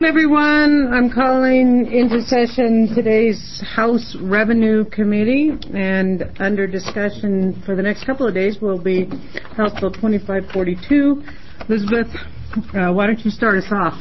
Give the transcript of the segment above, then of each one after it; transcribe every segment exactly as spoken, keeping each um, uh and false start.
Everyone, I'm calling into session today's House Revenue Committee, and under discussion for the next couple of days will be House Bill twenty-five forty-two. Elizabeth, uh, why don't you start us off?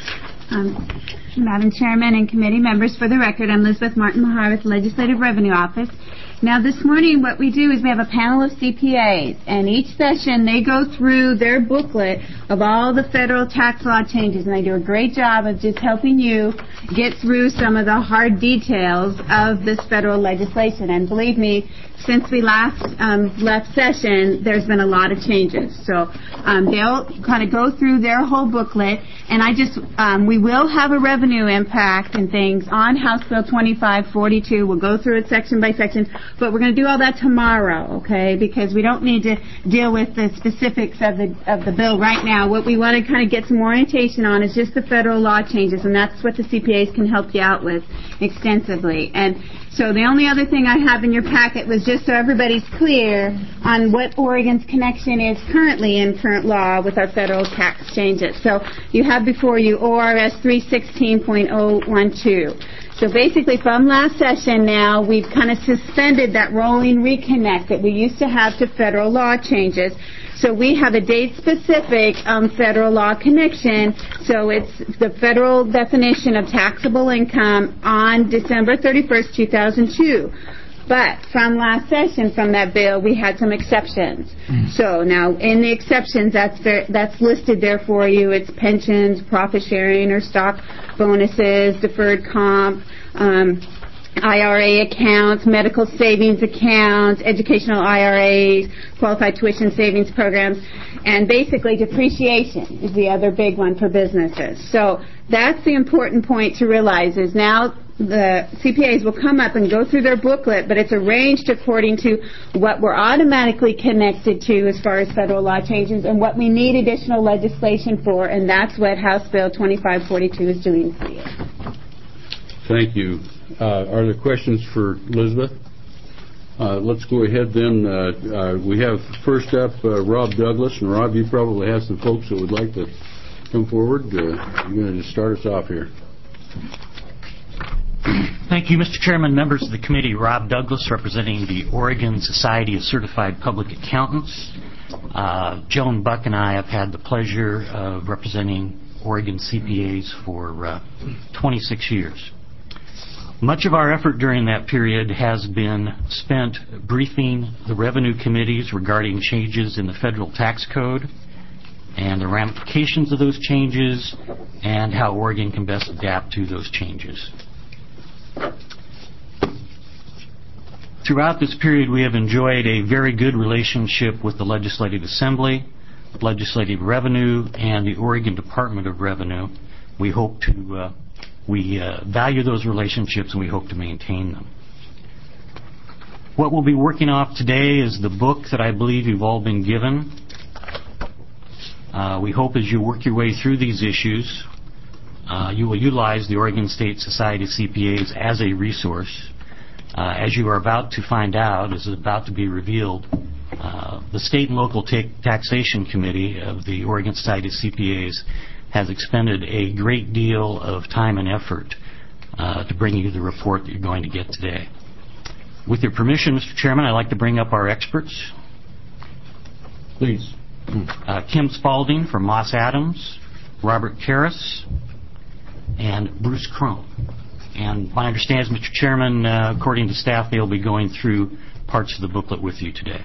Um, Madam Chairman and committee members, for the record, I'm Elizabeth Martin-Mahar with the Legislative Revenue Office. Now, this morning what we do is we have a panel of C P As, and each session they go through their booklet of all the federal tax law changes, and they do a great job of just helping you get through some of the hard details of this federal legislation. And believe me, since we last um, left session, there's been a lot of changes. So um, they'll kind of go through their whole booklet, and I just, um, we will have a revenue impact and things on House Bill twenty-five forty-two. We'll go through it section by section, but we're going to do all that tomorrow, okay, because we don't need to deal with the specifics of the of the bill right now. What we want to kind of get some orientation on is just the federal law changes, and that's what the C P As can help you out with extensively. And so the only other thing I have in your packet was just so everybody's clear on what Oregon's connection is currently in current law with our federal tax changes. So you have before you O R S three sixteen point oh one two. So basically from last session now, we've kind of suspended that rolling reconnect that we used to have to federal law changes. So we have a date-specific um, federal law connection. So it's the federal definition of taxable income on December thirty-first, two thousand two. But from last session, from that bill, we had some exceptions. Mm. So now, in the exceptions, that's ver- that's listed there for you. It's pensions, profit sharing, or stock bonuses, deferred comp, um, I R A accounts, medical savings accounts, educational I R As, qualified tuition savings programs, and basically depreciation is the other big one for businesses. So that's the important point to realize is now the C P As will come up and go through their booklet, but it's arranged according to what we're automatically connected to as far as federal law changes and what we need additional legislation for, and that's what House Bill twenty-five forty-two is doing for you. Thank you. Uh, are there questions for Elizabeth? Uh, let's go ahead then. Uh, uh, we have first up uh, Rob Douglas, and Rob, you probably have some folks that would like to come forward. Uh, you're going to start us off here. Thank you, Mister Chairman, members of the committee. Rob Douglas, representing the Oregon Society of Certified Public Accountants. Uh, Joan Buck and I have had the pleasure of representing Oregon C P As for uh, twenty-six years. Much of our effort during that period has been spent briefing the revenue committees regarding changes in the federal tax code and the ramifications of those changes and how Oregon can best adapt to those changes. Throughout this period, we have enjoyed a very good relationship with the Legislative Assembly, Legislative Revenue, and the Oregon Department of Revenue. We hope to, uh, we uh, value those relationships and we hope to maintain them. What we'll be working off today is the book that I believe you've all been given. Uh, we hope as you work your way through these issues, uh, you will utilize the Oregon State Society of C P As as a resource. Uh, as you are about to find out, as is about to be revealed, uh, the State and Local ta- Taxation Committee of the Oregon Society of C P As has expended a great deal of time and effort uh, to bring you the report that you're going to get today. With your permission, Mister Chairman, I'd like to bring up our experts. Please. Uh, Kim Spalding from Moss Adams, Robert Karras, and Bruce Crone. And my understanding is, Mister Chairman, uh, according to staff, they'll be going through parts of the booklet with you today.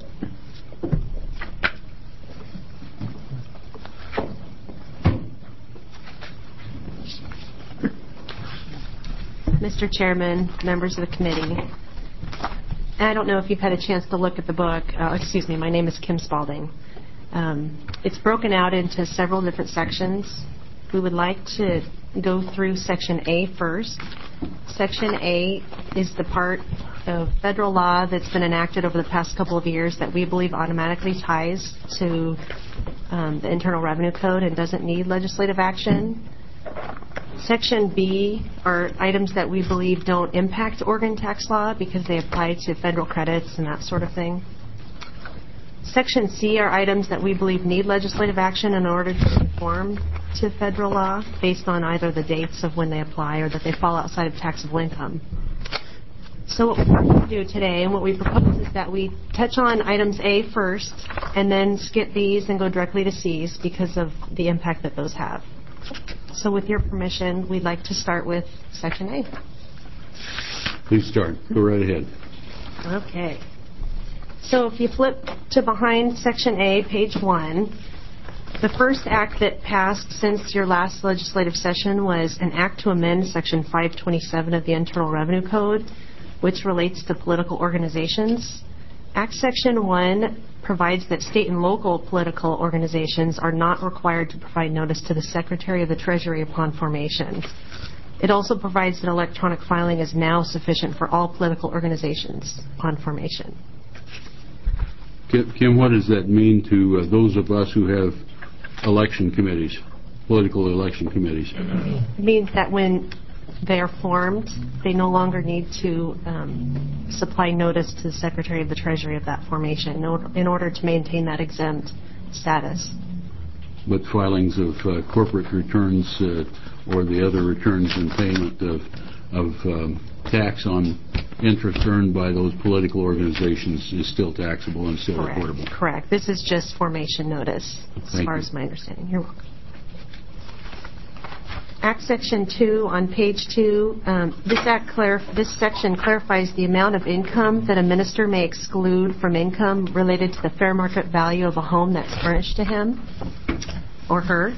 Mister Chairman, members of the committee, I don't know if you've had a chance to look at the book. Uh, excuse me, my name is Kim Spalding. Um, it's broken out into several different sections. We would like to go through Section A first. Section A is the part of federal law that's been enacted over the past couple of years that we believe automatically ties to um, the Internal Revenue Code and doesn't need legislative action. Section B are items that we believe don't impact Oregon tax law because they apply to federal credits and that sort of thing. Section C are items that we believe need legislative action in order to conform to federal law based on either the dates of when they apply or that they fall outside of taxable income. So what we're going to do today and what we propose is that we touch on items A first and then skip B's and go directly to C's because of the impact that those have. So with your permission, we'd like to start with Section A. Please start. Go right ahead. Okay. So if you flip to behind Section A, page one, the first act that passed since your last legislative session was an act to amend Section five twenty-seven of the Internal Revenue Code, which relates to political organizations. Act Section one provides that state and local political organizations are not required to provide notice to the Secretary of the Treasury upon formation. It also provides that electronic filing is now sufficient for all political organizations upon formation. Kim, Kim, what does that mean to uh, those of us who have election committees, political election committees? It means that when they are formed, they no longer need to um, supply notice to the Secretary of the Treasury of that formation in order, in order to maintain that exempt status. But filings of uh, corporate returns uh, or the other returns and payment of, of um, tax on interest earned by those political organizations is still taxable and still Correct. reportable. Correct. This is just formation notice, as Thank far you. as my understanding. You're welcome. Act Section two on page two. Um, this act clarif- this section clarifies the amount of income that a minister may exclude from income related to the fair market value of a home that's furnished to him or her.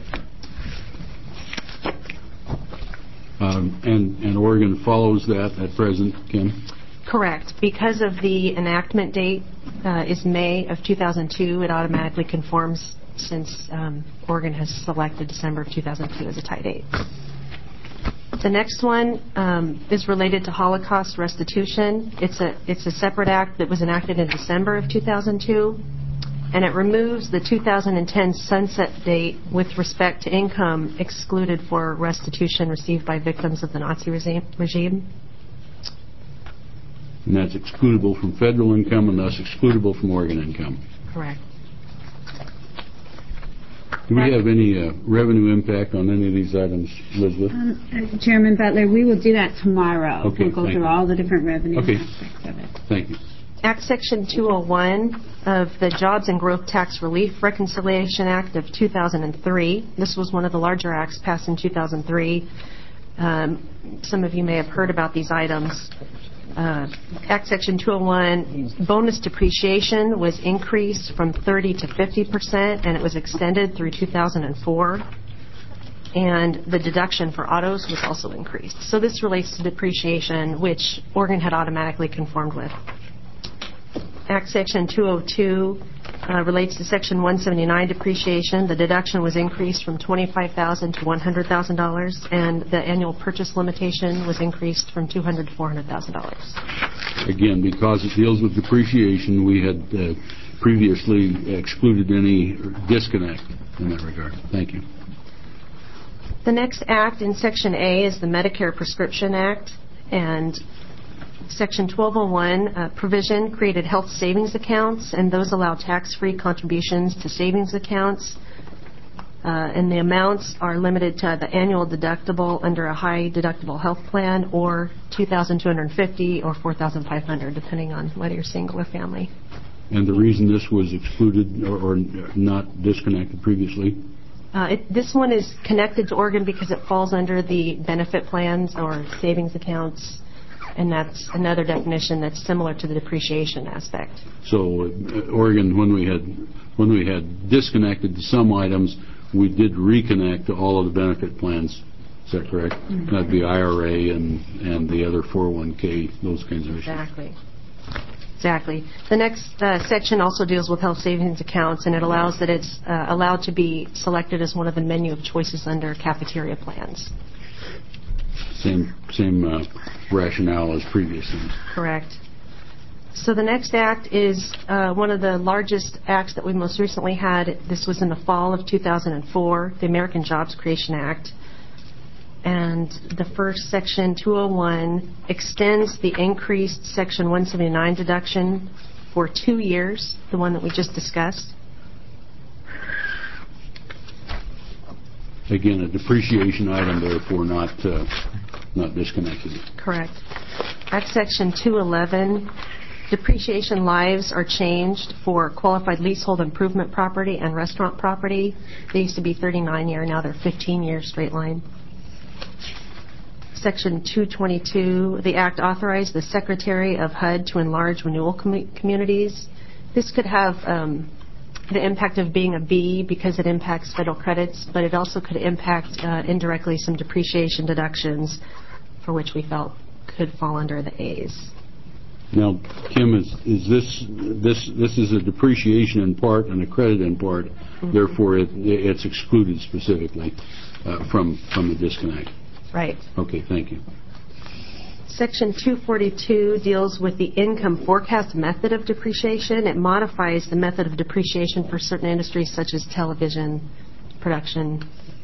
Um, and, and Oregon follows that at present, Kim? Correct. Because of the enactment date uh, is May of two thousand two, it automatically conforms since um, Oregon has selected December of two thousand two as a tie date. The next one um, is related to Holocaust restitution. It's a it's a separate act that was enacted in December of two thousand two, and it removes the two thousand ten sunset date with respect to income excluded for restitution received by victims of the Nazi regime. And that's excludable from federal income and thus excludable from Oregon income. Correct. Do we have any uh, revenue impact on any of these items, Elizabeth? Um, uh, Chairman Butler, we will do that tomorrow. Okay, we'll go thank through you. all the different revenue Okay. aspects of it. Thank you. Act Section two oh one of the Jobs and Growth Tax Relief Reconciliation Act of two thousand three. This was one of the larger acts passed in two thousand three. Um, some of you may have heard about these items. Uh, Act Section two oh one, bonus depreciation was increased from thirty to fifty percent, and it was extended through two thousand four. And the deduction for autos was also increased. So this relates to depreciation, which Oregon had automatically conformed with. Act Section two oh two uh, relates to Section one seventy-nine depreciation. The deduction was increased from twenty-five thousand dollars to one hundred thousand dollars, and the annual purchase limitation was increased from two hundred thousand dollars to four hundred thousand dollars. Again, because it deals with depreciation, we had uh, previously excluded any disconnect in that regard. Thank you. The next act in Section A is the Medicare Prescription Act, and Section twelve oh one uh, provision created health savings accounts, and those allow tax-free contributions to savings accounts. Uh, and the amounts are limited to the annual deductible under a high deductible health plan, or two thousand two hundred fifty dollars or four thousand five hundred dollars, depending on whether you're single or family. And the reason this was excluded or, or not disconnected previously? Uh, it, this one is connected to Oregon because it falls under the benefit plans or savings accounts. And that's another definition that's similar to the depreciation aspect. So, uh, Oregon, when we had when we had disconnected to some items, we did reconnect to all of the benefit plans. Is that correct? Mm-hmm. That'd be I R A and and the other four oh one k, those kinds of issues. Exactly. Exactly. The next uh, section also deals with health savings accounts, and it allows that it's uh, allowed to be selected as one of the menu of choices under cafeteria plans. Same same uh, rationale as previously. Correct. So the next act is uh, one of the largest acts that we most recently had. This was in the fall of two thousand four, the American Jobs Creation Act. And the first, Section two oh one, extends the increased Section one seventy-nine deduction for two years, the one that we just discussed. again, a depreciation item, therefore not uh, not disconnected. Correct. Act Section two eleven, depreciation lives are changed for qualified leasehold improvement property and restaurant property. They used to be thirty-nine year, now they're fifteen year straight line. Section two twenty-two, the Act authorized the Secretary of H U D to enlarge renewal com- communities. This could have um, the impact of being a B because it impacts federal credits, but it also could impact uh, indirectly some depreciation deductions for which we felt could fall under the A's. Now, Kim, is, is this this this is a depreciation in part and a credit in part, mm-hmm. therefore it, it's excluded specifically uh, from from the disconnect. Right. Okay, thank you. Section two forty-two deals with the income forecast method of depreciation. It modifies the method of depreciation for certain industries such as television production.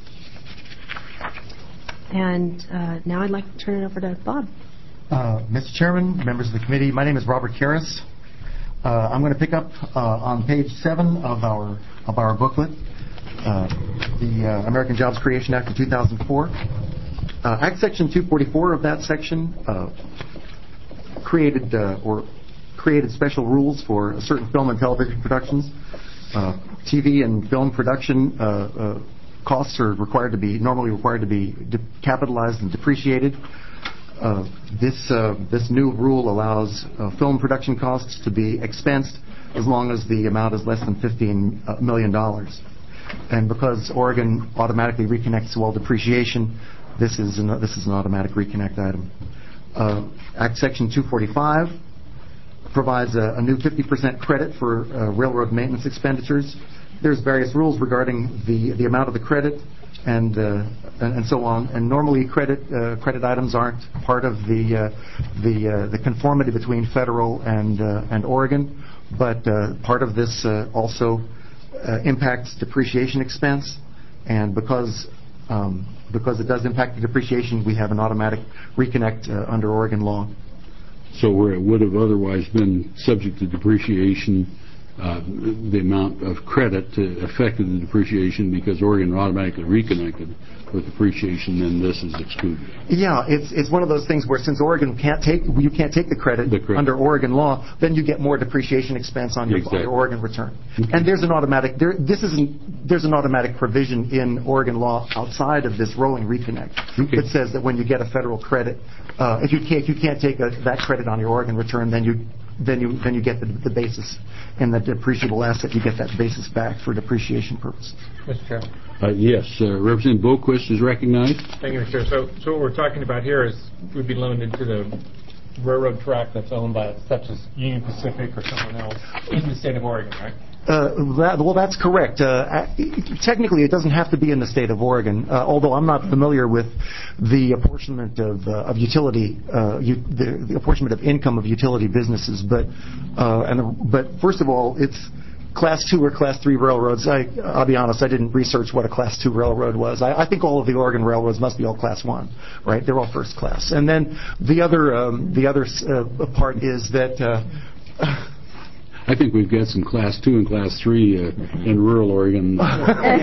And uh, now I'd like to turn it over to Bob. Uh, Mister Chairman, members of the committee, my name is Robert Karras. Uh, I'm going to pick up uh, on page seven of our of our booklet, uh, the uh, American Jobs Creation Act of two thousand four. Uh, Act Section two forty-four of that section uh, created uh, or created special rules for certain film and television productions. Uh, T V and film production uh, uh, costs are required to be normally required to be de- capitalized and depreciated. Uh, this uh, this new rule allows uh, film production costs to be expensed as long as the amount is less than fifteen million dollars. And because Oregon automatically reconnects to all depreciation, this is an, this is an automatic reconnect item. Uh, Act Section two forty-five provides a, a new fifty percent credit for uh, railroad maintenance expenditures. There's various rules regarding the the amount of the credit and uh, and, and so on. And normally credit uh, credit items aren't part of the uh, the uh, the conformity between federal and uh, and Oregon, but uh, part of this uh, also uh, impacts depreciation expense, and because um, because it does impact the depreciation, we have an automatic reconnect uh, under Oregon law. So where it would have otherwise been subject to depreciation, uh, the amount of credit uh, affected the depreciation because Oregon automatically reconnected with depreciation, then this is excluded. Yeah, it's it's one of those things where since Oregon can't take you can't take the credit, the credit. under Oregon law, then you get more depreciation expense on your, exactly. on your Oregon return. Okay. And there's an automatic there this isn't there's an automatic provision in Oregon law outside of this rolling reconnect okay. that says that when you get a federal credit, uh, if you can't if you can't take a, that credit on your Oregon return, then you then you then you get the, the basis in the depreciable asset. You get that basis back for depreciation purposes. Mister Chairman. Uh, yes, uh, Representative Boquist is recognized. Thank you, Mister Chair. So, so what we're talking about here is would be loaned into the railroad track that's owned by such as Union Pacific or someone else in the state of Oregon, right? Uh, that, well, that's correct. Uh, technically, it doesn't have to be in the state of Oregon, uh, although I'm not familiar with the apportionment of, uh, of utility, uh, u- the, the apportionment of income of utility businesses. But, uh, and, but first of all, it's Class two or Class three railroads. I, I'll be honest, I didn't research what a Class two railroad was. I, I think all of the Oregon railroads must be all Class one, right? They're all first class. And then the other, um, the other uh, part is that. Uh, I think we've got some Class two and Class three uh, in rural Oregon. uh,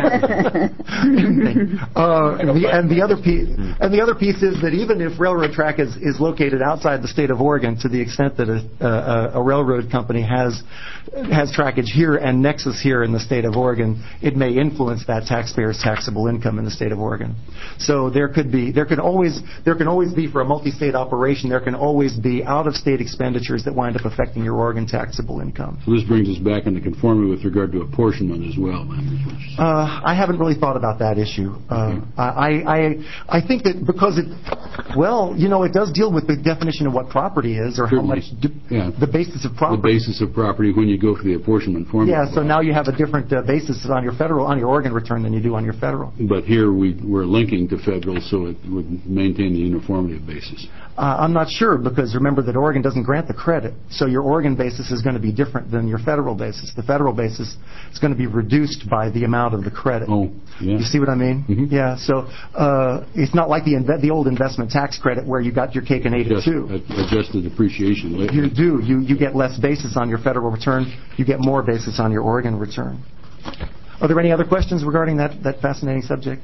and, the, and the other piece, and the other piece is that even if railroad track is, is located outside the state of Oregon, to the extent that a, a, a railroad company has has trackage here and nexus here in the state of Oregon, it may influence that taxpayer's taxable income in the state of Oregon. So there could be, there can always, there can always be for a multi-state operation, there can always be out-of-state expenditures that wind up affecting your Oregon taxable income. So this brings us back into conformity with regard to apportionment as well. Uh, I haven't really thought about that issue. Uh, okay. I, I I think that because it, well, you know, it does deal with the definition of what property is or Certainly. how much de- yeah. the basis of property. The basis of property when you go for the apportionment formula. Yeah, so now you have a different uh, basis on your federal, on your Oregon return than you do on your federal. But here we, we're linking to federal, so it would maintain the uniformity of basis. Uh, I'm not sure because remember that Oregon doesn't grant the credit, so your Oregon basis is going to be different than your federal basis. The federal basis is going to be reduced by the amount of the credit. Oh, yeah. You see what I mean? Mm-hmm. Yeah. So uh, it's not like the inve- the old investment tax credit where you got your cake and ate Adjust, it too. Adjust the depreciation later. You do. You you get less basis on your federal return. You get more basis on your Oregon return. Are there any other questions regarding that, that fascinating subject?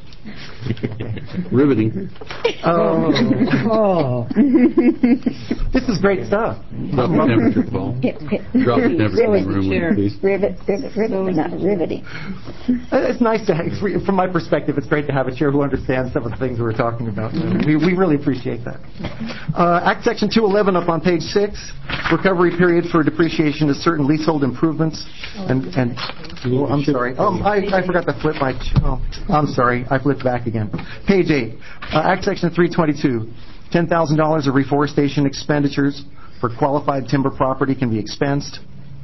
Riveting. Oh. Oh. This is great stuff. Drop the temperature, Paul. Drop the temperature in the room, please. Rivet, rivet, rivet, but not riveting. Uh, It's nice to have, from my perspective, it's great to have a chair who understands some of the things we're talking about. We, we really appreciate that. Uh, Act Section two eleven up on page six, recovery period for depreciation of certain leasehold improvements. And, and oh, I'm sorry. Oh, I, I forgot to flip my, oh, I'm sorry. I flipped back again. Page eight, uh, Act Section three twenty-two, ten thousand dollars of reforestation expenditures for qualified timber property can be expensed,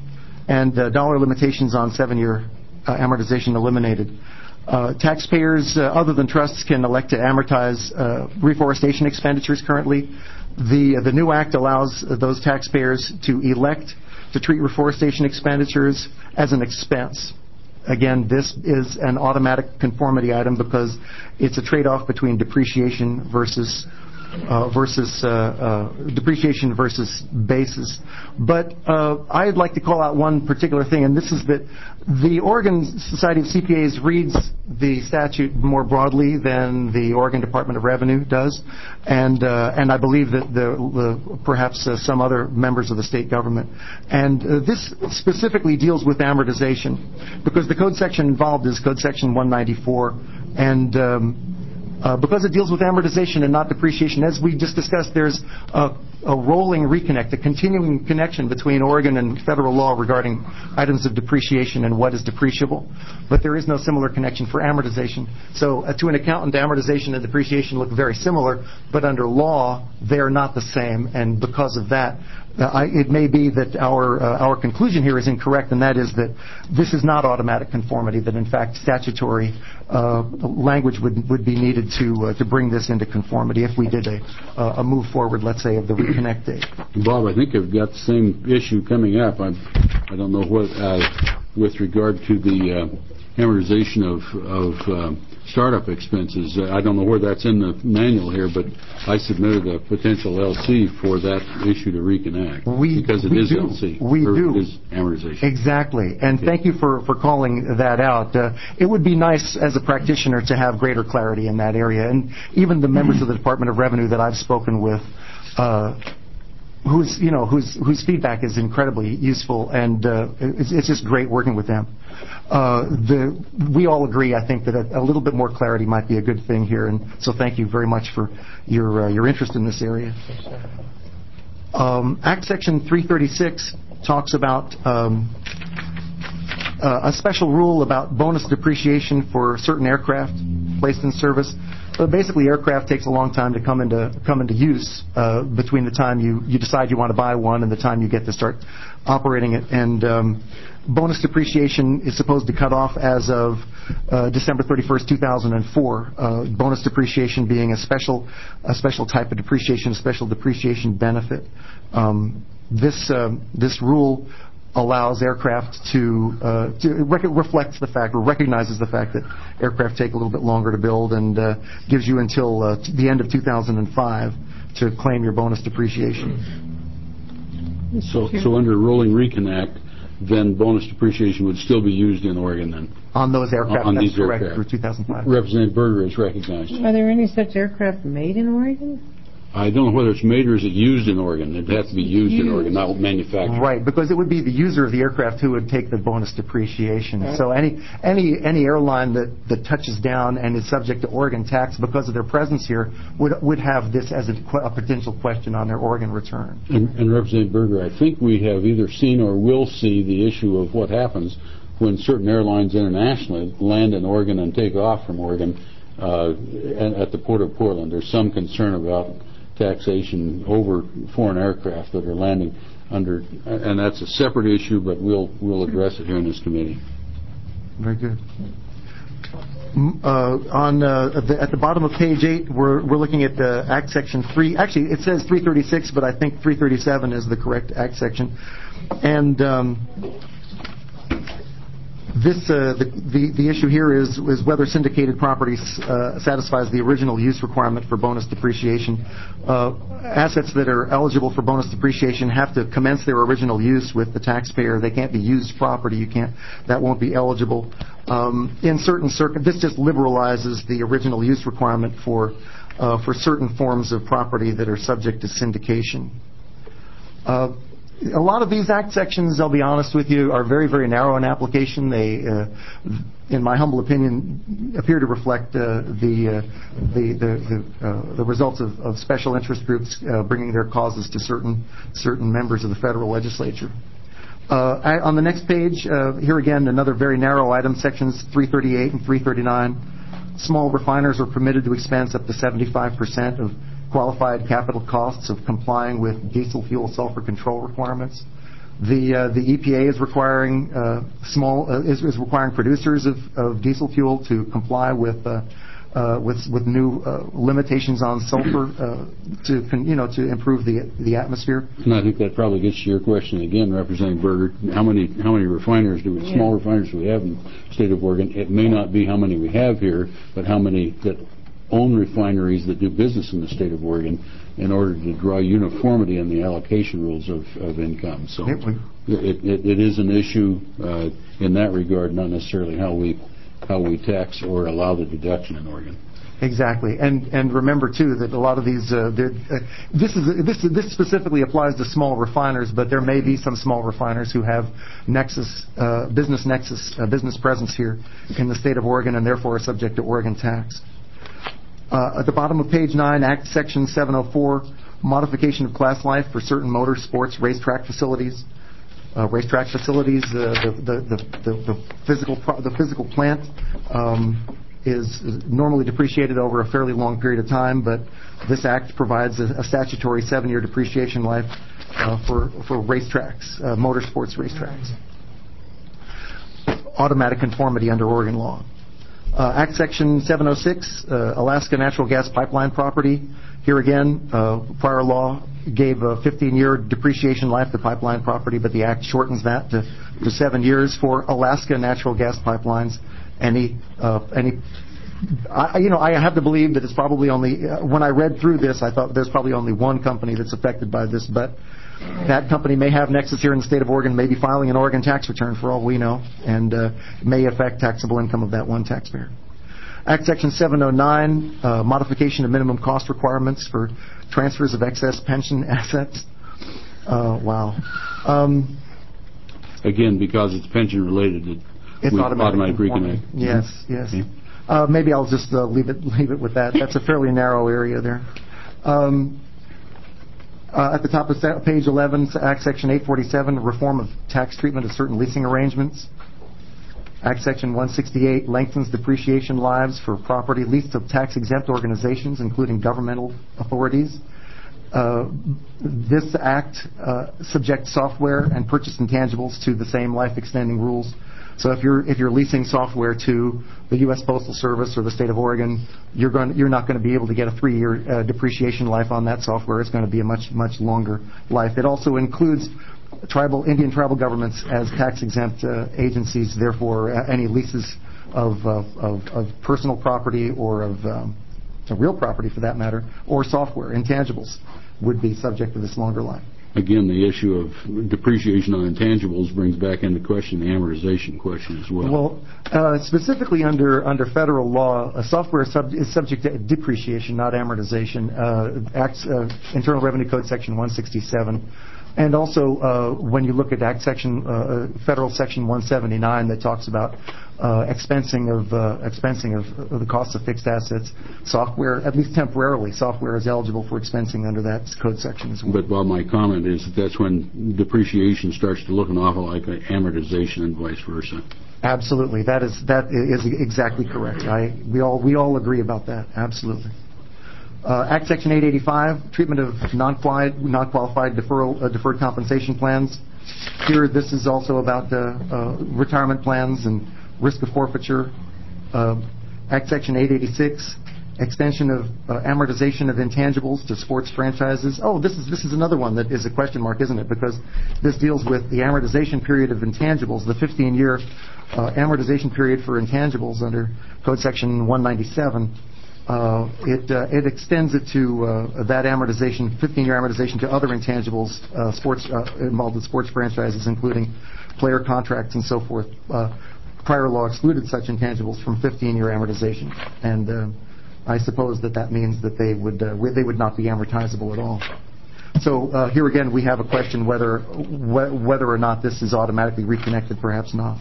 and uh, dollar limitations on seven-year uh, amortization eliminated. Uh, taxpayers uh, other than trusts can elect to amortize uh, reforestation expenditures currently. The, uh, the new act allows uh, those taxpayers to elect to treat reforestation expenditures as an expense. Again, this is an automatic conformity item because it's a trade-off between depreciation versus uh, versus uh, uh, depreciation versus basis. But uh, I'd like to call out one particular thing, and this is that the Oregon Society of C P As reads the statute more broadly than the Oregon Department of Revenue does, and uh, and I believe that the, the perhaps uh, some other members of the state government. And uh, this specifically deals with amortization, because the code section involved is Code Section one ninety-four, and um, Uh, because it deals with amortization and not depreciation. As we just discussed, there's a, a rolling reconnect, a continuing connection between Oregon and federal law regarding items of depreciation and what is depreciable. But there is no similar connection for amortization. So uh, to an accountant, amortization and depreciation look very similar, but under law, they are not the same. And because of that, Uh, I, it may be that our uh, our conclusion here is incorrect, and that is that this is not automatic conformity. That in fact statutory uh, language would would be needed to uh, to bring this into conformity if we did a uh, a move forward, let's say, of the reconnect date. Bob, I think I've got the same issue coming up. I'm, I don't know what uh, with regard to the uh, amortization of of uh, startup expenses. Uh, I don't know where that's in the manual here, but I submitted a potential L C for that issue to reconnect. We, because it we is do. L C. We or do. It is amortization. Exactly. And Okay. thank you for, for calling that out. Uh, it would be nice as a practitioner to have greater clarity in that area. And even the members of the Department of Revenue that I've spoken with, uh, whose, you know, whose, whose feedback is incredibly useful, and uh, it's, it's just great working with them. Uh, the, we all agree, I think, that a, a little bit more clarity might be a good thing here, and so thank you very much for your uh, your interest in this area. Um, Act Section three thirty-six talks about um, uh, a special rule about bonus depreciation for certain aircraft placed in service. So basically, aircraft takes a long time to come into come into use uh, between the time you, you decide you want to buy one and the time you get to start operating it. And um, bonus depreciation is supposed to cut off as of uh, December thirty-first, two thousand four. Uh, bonus depreciation being a special a special type of depreciation, a special depreciation benefit. Um, this uh, this rule allows aircraft to, uh, to rec- reflects the fact, or recognizes the fact that aircraft take a little bit longer to build, and uh, gives you until uh, t- the end of two thousand five to claim your bonus depreciation. So, so under rolling reconnect, then bonus depreciation would still be used in Oregon then? On those aircraft, On that's these correct, aircraft. through two thousand five. Representative Berger is recognized. Are there any such aircraft made in Oregon? I don't know whether it's made or is it used in Oregon. It'd have to be used in Oregon, not manufactured. Right, because it would be the user of the aircraft who would take the bonus depreciation. So any any any airline that, that touches down and is subject to Oregon tax because of their presence here would would have this as a, a potential question on their Oregon return. And, and Representative Berger, I think we have either seen or will see the issue of what happens when certain airlines internationally land in Oregon and take off from Oregon uh, at the Port of Portland. There's some concern about taxation over foreign aircraft that are landing under, and that's a separate issue, but we'll we'll address it here in this committee. Very good. Uh, on uh, the, at the bottom of page eight, we're we're looking at uh, Act Section three. Actually, it says three thirty-six, but I think three thirty-seven is the correct Act section. And um, This uh, the, the the issue here is is whether syndicated property uh, satisfies the original use requirement for bonus depreciation. Uh, assets that are eligible for bonus depreciation have to commence their original use with the taxpayer. They can't be used property. You can't. That won't be eligible. Um, in certain circuit, this just liberalizes the original use requirement for uh, for certain forms of property that are subject to syndication. Uh, A lot of these Act sections, I'll be honest with you, are very, very narrow in application. They, uh, in my humble opinion, appear to reflect uh, the, uh, the the the, uh, the results of, of special interest groups uh, bringing their causes to certain certain members of the federal legislature. Uh, I, on the next page, uh, here again, another very narrow item, sections three thirty-eight and three thirty-nine. Small refiners are permitted to expense up to seventy-five percent of qualified capital costs of complying with diesel fuel sulfur control requirements. The uh, the E P A is requiring uh, small uh, is, is requiring producers of, of diesel fuel to comply with uh, uh, with with new uh, limitations on sulfur uh, to you know to improve the the atmosphere. And I think that probably gets to your question again, Representative Berger. How many how many refiners do we, small refiners do we have in the state of Oregon? It may not be how many we have here, but how many that own refineries that do business in the state of Oregon in order to draw uniformity in the allocation rules of, of income. So it, it, it is an issue uh, in that regard, not necessarily how we how we tax or allow the deduction in Oregon. Exactly, and and remember too that a lot of these uh, uh, this is this this specifically applies to small refiners, but there may be some small refiners who have nexus uh, business nexus uh, business presence here in the state of Oregon and therefore are subject to Oregon tax. Uh, at the bottom of page nine, Act Section seven oh four, modification of class life for certain motor sports racetrack facilities. Uh, racetrack facilities, uh, the, the, the, the, the physical pro- the physical plant um, is normally depreciated over a fairly long period of time, but this act provides a, a statutory seven-year depreciation life uh, for for racetracks, uh, motorsports racetracks. Automatic conformity under Oregon law. Uh, Act Section seven oh six, uh, Alaska natural gas pipeline property. Here again, uh, prior law gave a fifteen-year depreciation life to pipeline property, but the Act shortens that to, to seven years for Alaska natural gas pipelines. Any, uh, any, I, you know, I have to believe that it's probably only, uh, when I read through this, I thought there's probably only one company that's affected by this, but that company may have nexus here in the state of Oregon, may be filing an Oregon tax return for all we know, and uh, may affect taxable income of that one taxpayer. Act Section seven oh nine, uh, modification of minimum cost requirements for transfers of excess pension assets. Uh, wow. Um, Again, because it's pension related, it, it's we automatic, automatic reconnect. Yes, Mm-hmm. yes. Okay. Uh, maybe I'll just uh, leave it leave it with that. That's a fairly narrow area there. Um, Uh, at the top of page eleven, Act Section eight forty-seven, reform of tax treatment of certain leasing arrangements. Act Section one sixty-eight lengthens depreciation lives for property leased to tax-exempt organizations, including governmental authorities. Uh, this act uh, subjects software and purchased intangibles to the same life-extending rules. So if you're if you're leasing software to the U S Postal Service or the state of Oregon, you're going you're not going to be able to get a three-year uh, depreciation life on that software. It's going to be a much much longer life. It also includes tribal Indian tribal governments as tax-exempt uh, agencies. Therefore, uh, any leases of, uh, of of personal property or of um, real property, for that matter, or software intangibles would be subject to this longer life. Again, the issue of depreciation on intangibles brings back into question the amortization question as well. Well, uh, specifically under under federal law, uh, software sub- is subject to depreciation, not amortization. Uh, Acts, uh, Internal Revenue Code Section one sixty-seven. And also, uh, when you look at Act Section, uh, Federal Section one seventy-nine that talks about uh, expensing of uh, expensing of, of the cost of fixed assets, software, at least temporarily, software is eligible for expensing under that code section as well. But, Bob, my comment is that that's when depreciation starts to look an awful like amortization and vice versa. Absolutely, that is that is exactly correct. I we all we all agree about that. Absolutely. Uh, Act Section eight eighty-five, treatment of non-qualified, non-qualified deferral, uh, deferred compensation plans. Here, this is also about uh, uh, retirement plans and risk of forfeiture. Uh, Act Section eight eighty-six, extension of uh, amortization of intangibles to sports franchises. Oh, this is this is another one that is a question mark, isn't it? Because this deals with the amortization period of intangibles, the fifteen-year uh, amortization period for intangibles under Code Section one ninety-seven. Uh, it uh, it extends it to uh, that amortization, fifteen-year amortization to other intangibles, uh, sports uh, involved in sports franchises, including player contracts and so forth. Uh, prior law excluded such intangibles from fifteen-year amortization, and uh, I suppose that that means that they would uh, they would not be amortizable at all. So uh, here again, we have a question whether wh- whether or not this is automatically reconnected. Perhaps not.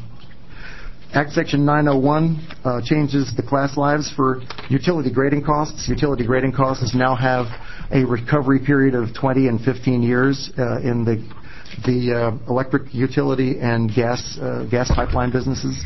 Act Section nine oh one uh, changes the class lives for utility grading costs. Utility grading costs now have a recovery period of twenty and fifteen years uh, in the the uh, electric utility and gas uh, gas pipeline businesses.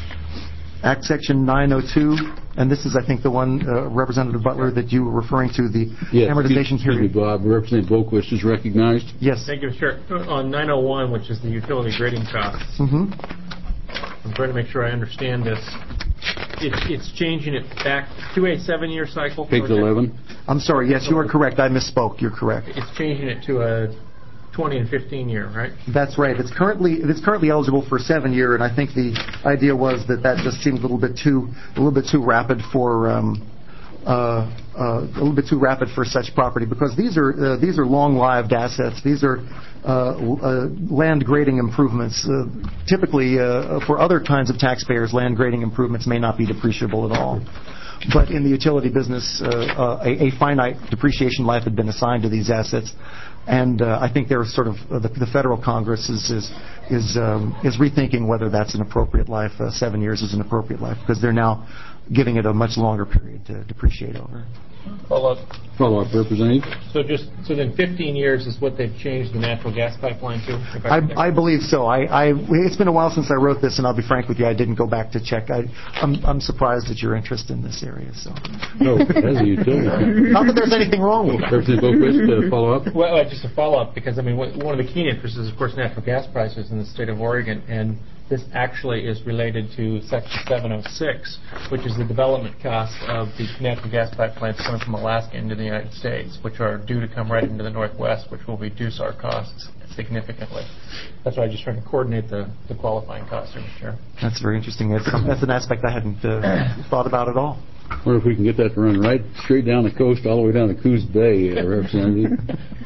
Act Section nine oh two, and this is, I think, the one, uh, Representative Butler, that you were referring to, the yes, amortization excuse period. Me, Bob. Representative Boquist is recognized. Yes. Thank you, Chair. On nine oh one, which is the utility grading costs, Mm-hmm. I'm trying to make sure I understand this. It, it's changing it back to a seven-year cycle. Page eleven. I'm sorry. Yes, you are correct. I misspoke. You're correct. It's changing it to a twenty and fifteen year, right? That's right. It's currently it's currently eligible for seven year, and I think the idea was that that just seemed a little bit too a little bit too rapid for um, uh, uh, a little bit too rapid for such property, because these are uh, these are long-lived assets. These are uh, uh, land grading improvements. Uh, typically, uh, for other kinds of taxpayers, land grading improvements may not be depreciable at all. But in the utility business, uh, uh, a, a finite depreciation life had been assigned to these assets. And uh, I think they're sort of uh, the, the federal Congress is is is, um, is rethinking whether that's an appropriate life. Uh, seven years is an appropriate life, because they're now giving it a much longer period to depreciate over. Follow up. Follow up, Representative. So just so then, fifteen years is what they've changed the natural gas pipeline to. If I, I, I believe so. I, I it's been a while since I wrote this, and I'll be frank with you, I didn't go back to check. I, I'm I'm surprised at your interest in this area. So. No, as a utility. Not that there's anything wrong with it. Representative Boquist, uh, follow up. Well, uh, just a follow up, because I mean, what, one of the key interests is, of course, natural gas prices in the state of Oregon, and this actually is related to Section seven oh six, which is the development costs of the natural gas pipelines coming from Alaska into the United States, which are due to come right into the Northwest, which will reduce our costs significantly. That's why I just trying to coordinate the, the qualifying costs here, Mister Chair. That's very interesting. That's, that's an aspect I hadn't uh, thought about at all. I wonder if we can get that to run right straight down the coast, all the way down to Coos Bay, uh, Representative.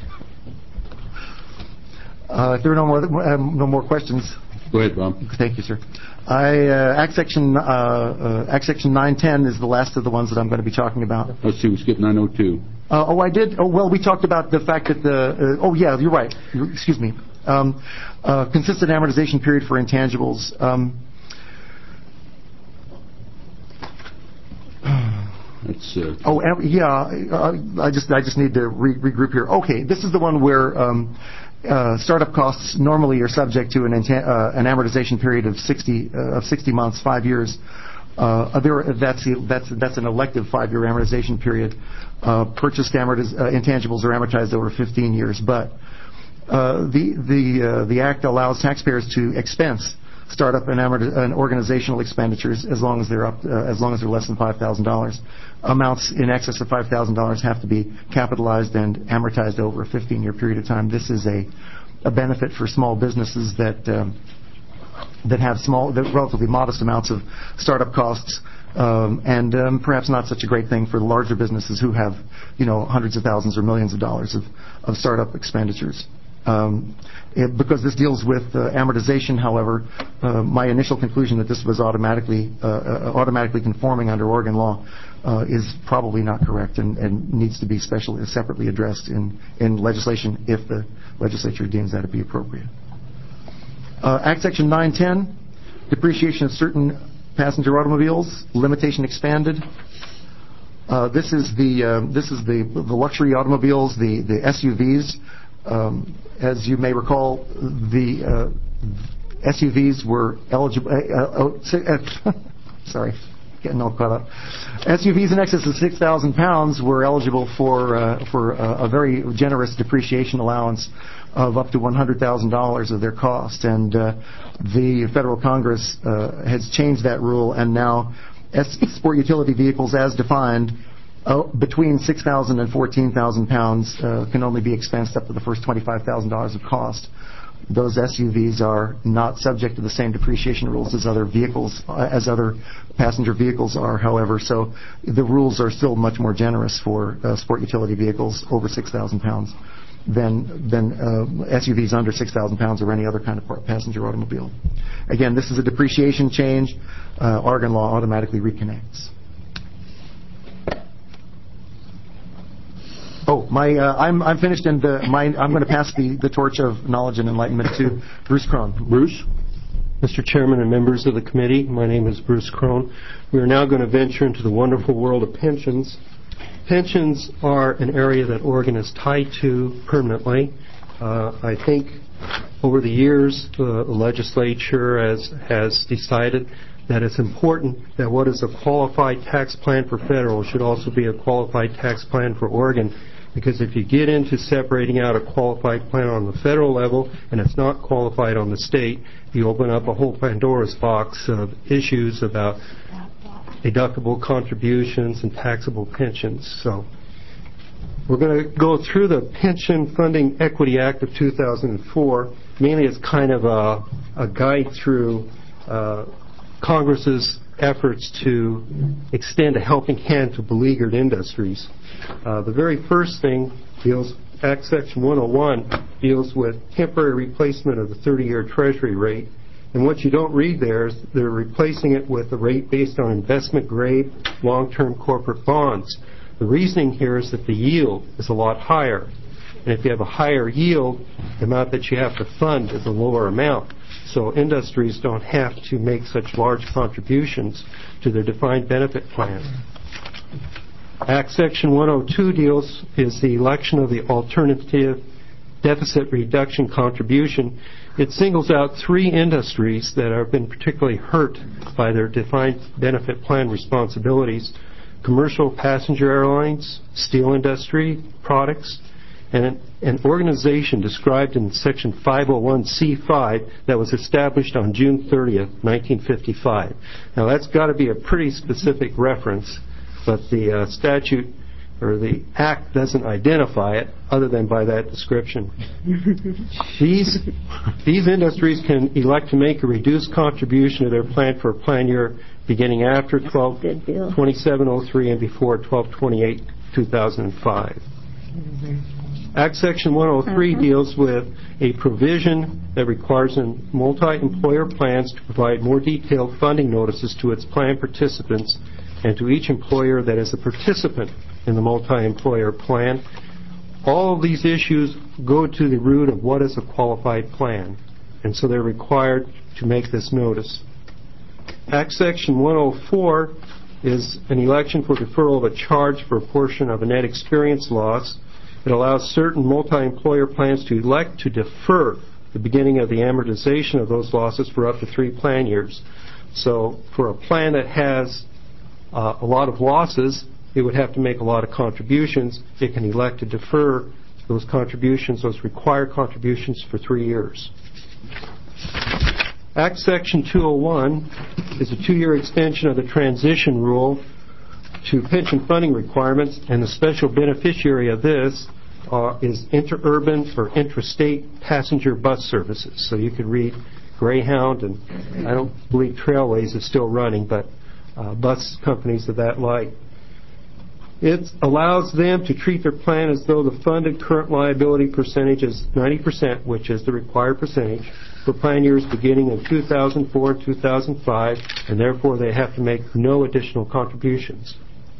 Uh, if there are no more uh, no more questions. Go ahead, Bob. Thank you, sir. I, uh, Act Section uh, uh, Act Section nine ten is the last of the ones that I'm going to be talking about. Let's see, we skipped nine oh two. Uh, oh, I did? Oh, well, we talked about the fact that the... Uh, oh, yeah, you're right. Excuse me. Um, uh, consistent amortization period for intangibles. Um, That's, uh, oh, am- yeah, uh, I just I just need to re- regroup here. Okay, this is the one where... Um, Uh, startup costs normally are subject to an, inta- uh, an amortization period of sixty uh, of sixty months, five years. Uh, there, that's that's that's an elective five-year amortization period. Uh, purchased amortiz- uh, intangibles are amortized over fifteen years, but uh, the the uh, the Act allows taxpayers to expense startup and, amorti- and organizational expenditures as long as they're up uh, as long as they're less than five thousand dollars. Amounts in excess of five thousand dollars have to be capitalized and amortized over a fifteen-year period of time. This is a, a benefit for small businesses that um, that have small, that relatively modest amounts of startup costs, um, and um, perhaps not such a great thing for the larger businesses who have, you know, hundreds of thousands or millions of dollars of, of startup expenditures. Um, it, because this deals with uh, amortization, however, uh, my initial conclusion that this was automatically uh, uh, automatically conforming under Oregon law uh, is probably not correct, and, and needs to be specially separately addressed in, in legislation if the legislature deems that to be appropriate. Uh, Act Section nine ten, depreciation of certain passenger automobiles, limitation expanded. Uh, this is the uh, this is the the luxury automobiles, the the S U Vs. Um, as you may recall, the uh, S U Vs were eligible. Uh, uh, sorry, getting all caught up. S U Vs in excess of six thousand pounds were eligible for uh, for uh, a very generous depreciation allowance of up to one hundred thousand dollars of their cost, and uh, the federal Congress uh, has changed that rule, and now sport utility vehicles, as defined, uh, between six thousand and fourteen thousand pounds uh, can only be expensed up to the first twenty-five thousand dollars of cost. Those S U Vs are not subject to the same depreciation rules as other vehicles, uh, as other passenger vehicles are, however, so the rules are still much more generous for uh, sport utility vehicles over six thousand pounds than, than uh, S U Vs under six thousand pounds or any other kind of passenger automobile. Again, this is a depreciation change. Uh, Oregon law automatically reconnects. Oh, my, uh, I'm, I'm finished, and uh, my, I'm going to pass the, the torch of knowledge and enlightenment to Bruce Crone. Bruce? Mister Chairman and members of the committee, my name is Bruce Crone. We are now going to venture into the wonderful world of pensions. Pensions are an area that Oregon is tied to permanently. Uh, I think over the years, uh, the legislature has, has decided that it's important that what is a qualified tax plan for federal should also be a qualified tax plan for Oregon. Because if you get into separating out a qualified plan on the federal level and it's not qualified on the state, you open up a whole Pandora's box of issues about deductible contributions and taxable pensions. So we're going to go through the Pension Funding Equity Act of two thousand four, mainly as kind of a, a guide through uh, Congress's efforts to extend a helping hand to beleaguered industries. Uh, the very first thing deals, Act Section one oh one deals with temporary replacement of the thirty-year Treasury rate. And what you don't read there is they're replacing it with a rate based on investment-grade long-term corporate bonds. The reasoning here is that the yield is a lot higher. And if you have a higher yield, the amount that you have to fund is a lower amount. So industries don't have to make such large contributions to their defined benefit plan. Act Section one oh two deals is the election of the alternative deficit reduction contribution. It singles out three industries that have been particularly hurt by their defined benefit plan responsibilities: commercial passenger airlines, steel industry products, and an organization described in Section five oh one C five that was established on June thirtieth, nineteen fifty-five. Now, that's got to be a pretty specific reference, but the uh, statute or the Act doesn't identify it other than by that description. these, these industries can elect to make a reduced contribution to their plan for a plan year beginning after twelve twenty-seven oh three and before twelve twenty-eight two thousand five. Act Section one oh three uh-huh. deals with a provision that requires multi-employer plans to provide more detailed funding notices to its plan participants and to each employer that is a participant in the multi-employer plan. All of these issues go to the root of what is a qualified plan, and so they're required to make this notice. Act Section one oh four is an election for deferral of a charge for a portion of a net experience loss. It allows certain multi-employer plans to elect to defer the beginning of the amortization of those losses for up to three plan years. So for a plan that has uh, a lot of losses, it would have to make a lot of contributions. It can elect to defer those contributions, those required contributions, for three years. Act Section two oh one is a two-year extension of the transition rule to pension funding requirements, and the special beneficiary of this uh, is interurban or intrastate passenger bus services. So you could read Greyhound, and I don't believe Trailways is still running, but uh, bus companies of that like. It allows them to treat their plan as though the funded current liability percentage is ninety percent, which is the required percentage, for plan years beginning in two thousand four and two thousand five, and therefore they have to make no additional contributions.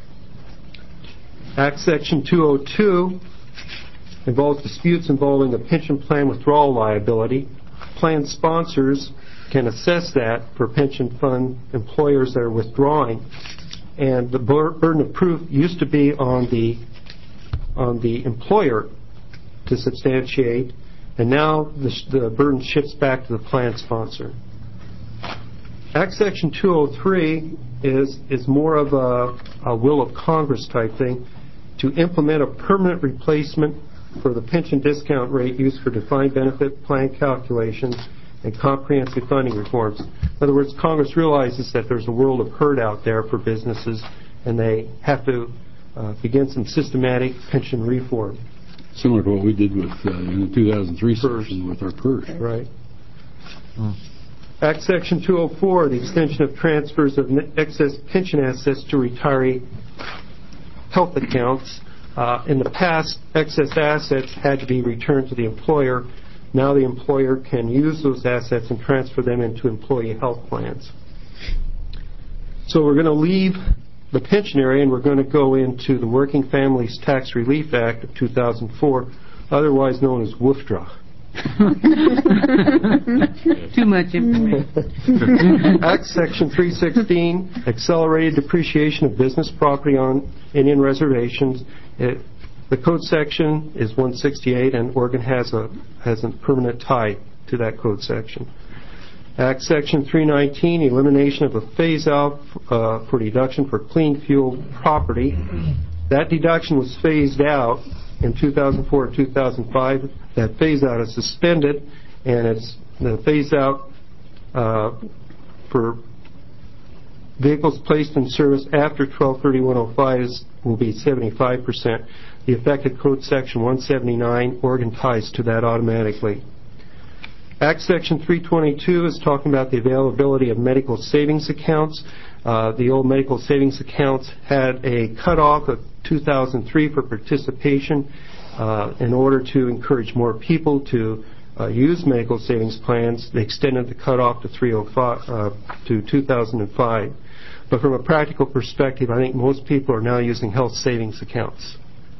Act Section two oh two involves disputes involving a pension plan withdrawal liability. Plan sponsors can assess that for pension fund employers that are withdrawing, and the burden of proof used to be on the on the employer to substantiate, and now the, the burden shifts back to the plan sponsor. Act Section two oh three is is more of a, a will of Congress type thing, to implement a permanent replacement for the pension discount rate used for defined benefit plan calculations and comprehensive funding reforms. In other words, Congress realizes that there's a world of hurt out there for businesses, and they have to uh, begin some systematic pension reform. Similar to what we did with uh, in the two thousand three session with our PERS. Right. Mm. Act Section two oh four, the extension of transfers of excess pension assets to retiree health accounts. Uh, in the past, excess assets had to be returned to the employer. Now the employer can use those assets and transfer them into employee health plans. So we're going to leave the pension area and we're going to go into the Working Families Tax Relief Act of two thousand four, otherwise known as W F D R A. Too much information. Act Section three sixteen, accelerated depreciation of business property on Indian reservations. It, the code section is one sixty-eight, and Oregon has a has a permanent tie to that code section. Act Section three nineteen, elimination of a phase-out uh, for deduction for clean fuel property. That deduction was phased out in two thousand four and two thousand five. That phase-out is suspended, and it's the phase-out uh, for vehicles placed in service after twelve thirty-one oh five is, will be seventy-five percent. The effective code section one seventy-nine, Oregon ties to that automatically. Act Section three twenty-two is talking about the availability of medical savings accounts. Uh, the old medical savings accounts had a cutoff of two thousand three for participation. Uh, in order to encourage more people to uh, use medical savings plans, they extended the cutoff to three oh five uh, to two thousand five. But from a practical perspective, I think most people are now using health savings accounts.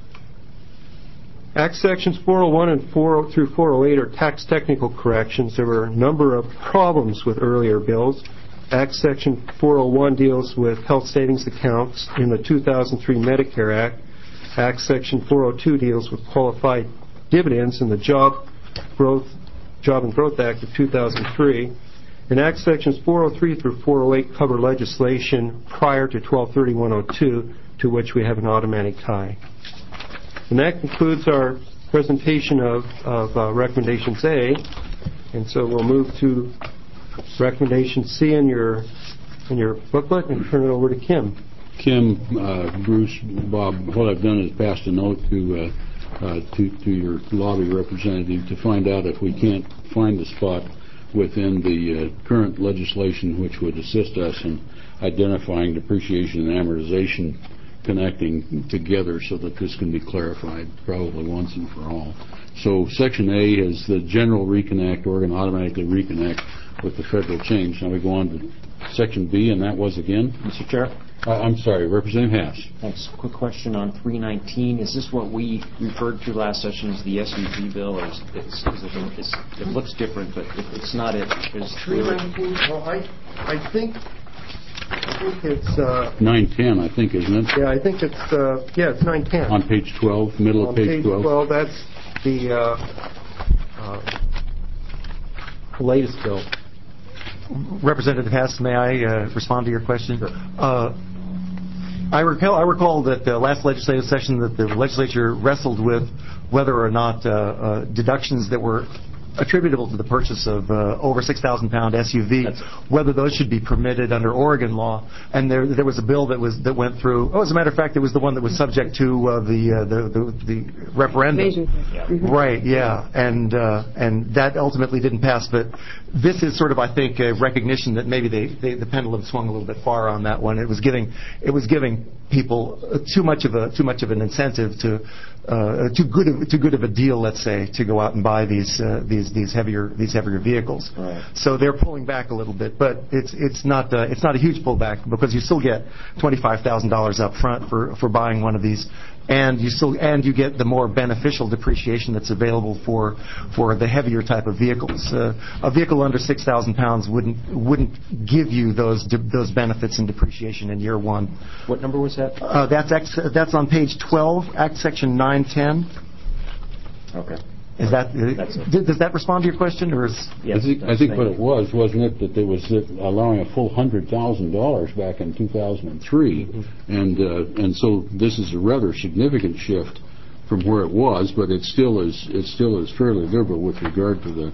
Act Sections four oh one and four through four oh eight are tax technical corrections. There were a number of problems with earlier bills. Act Section four oh one deals with health savings accounts in the two thousand three Medicare Act. Act Section four oh two deals with qualified dividends in the Job Growth Job and Growth Act of two thousand three. And Act Sections four oh three through four oh eight cover legislation prior to twelve thirty-one oh two, to which we have an automatic tie. And that concludes our presentation of, of uh, Recommendations A. And so we'll move to Recommendation C in your in your booklet and turn it over to Kim. Kim, uh, Bruce, Bob, what I've done is passed a note to, uh, uh, to to your lobby representative to find out if we can't find a spot within the uh, current legislation which would assist us in identifying depreciation and amortization connecting together so that this can be clarified probably once and for all. So Section A is the general reconnect. Oregon automatically reconnect with the federal change. Now we go on to Section B, and that was again? Mister Chair? Uh, I'm sorry, Representative Haas. Thanks. Quick question on three nineteen. Is this what we referred to last session as the S U V bill? Or is, is, is it, is, it looks different, but it, it's not it. It's three nineteen? Well, I, I think... I think it's... Uh, nine ten, I think, isn't it? Yeah, I think it's... Uh, yeah, it's nine ten. On page twelve, middle On of page, page twelve. twelve, that's the uh, uh, latest bill. Representative Hess, may I uh, respond to your question? Sure. Uh, I recall, I recall that the last legislative session that the legislature wrestled with whether or not uh, uh, deductions that were attributable to the purchase of uh, over six thousand pound S U V, That's whether those should be permitted under Oregon law. And there there was a bill that was that went through. Oh, as a matter of fact, it was the one that was subject to uh, the, uh, the the the referendum. Yeah. Mm-hmm. Right. Yeah. And uh, and that ultimately didn't pass. But this is sort of, I think, a recognition that maybe they, they the pendulum swung a little bit far on that one. It was giving it was giving people too much of a too much of an incentive to uh, too good of too good of a deal, let's say, to go out and buy these uh, these these heavier these heavier vehicles. Right. So they're pulling back a little bit, but it's it's not uh, it's not a huge pullback because you still get twenty-five thousand dollars up front for for buying one of these. And you still and you get the more beneficial depreciation that's available for for the heavier type of vehicles. Uh, a vehicle under six thousand pounds wouldn't wouldn't give you those de- those benefits and depreciation in year one. What number was that? Uh, that's ex- that's on page twelve, Act Section nine ten. Okay. Is that uh, d- does that respond to your question, or is? Yes, I think, I think what it was, wasn't it, that there was allowing a full hundred thousand dollars back in two thousand three, mm-hmm. and uh, and so this is a rather significant shift from where it was, but it still is it still is fairly liberal with regard to the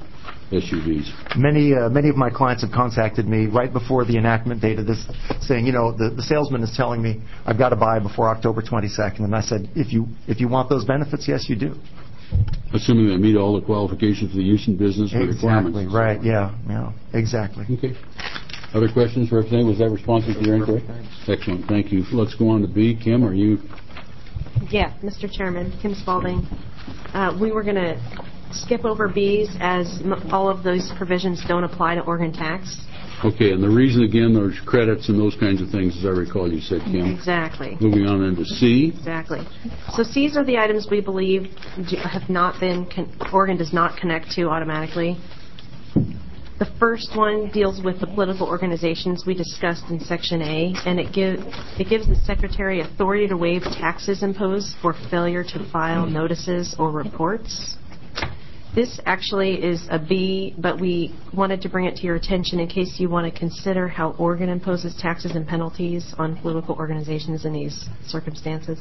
S U Vs? Many uh, many of my clients have contacted me right before the enactment date of this, saying, you know, the, the salesman is telling me I've got to buy before October twenty-second. And I said, if you if you want those benefits, yes, you do. Assuming they meet all the qualifications for the use in business or requirements. Exactly, right, yeah, yeah, exactly. Okay. Other questions, Representative? Was that responsive to your inquiry? Excellent, thank you. Let's go on to B. Kim, are you? Yeah, Mister Chairman, Kim Spalding. Uh, we were going to skip over B's as m- all of those provisions don't apply to Oregon tax. Okay, and the reason, again, there's credits and those kinds of things, as I recall you said, Kim. Exactly. Moving on into C. Exactly. So C's are the items we believe do- have not been, con- Oregon does not connect to automatically. The first one deals with the political organizations we discussed in Section A, and it, give, it gives the Secretary authority to waive taxes imposed for failure to file notices or reports. This actually is a B, but we wanted to bring it to your attention in case you want to consider how Oregon imposes taxes and penalties on political organizations in these circumstances.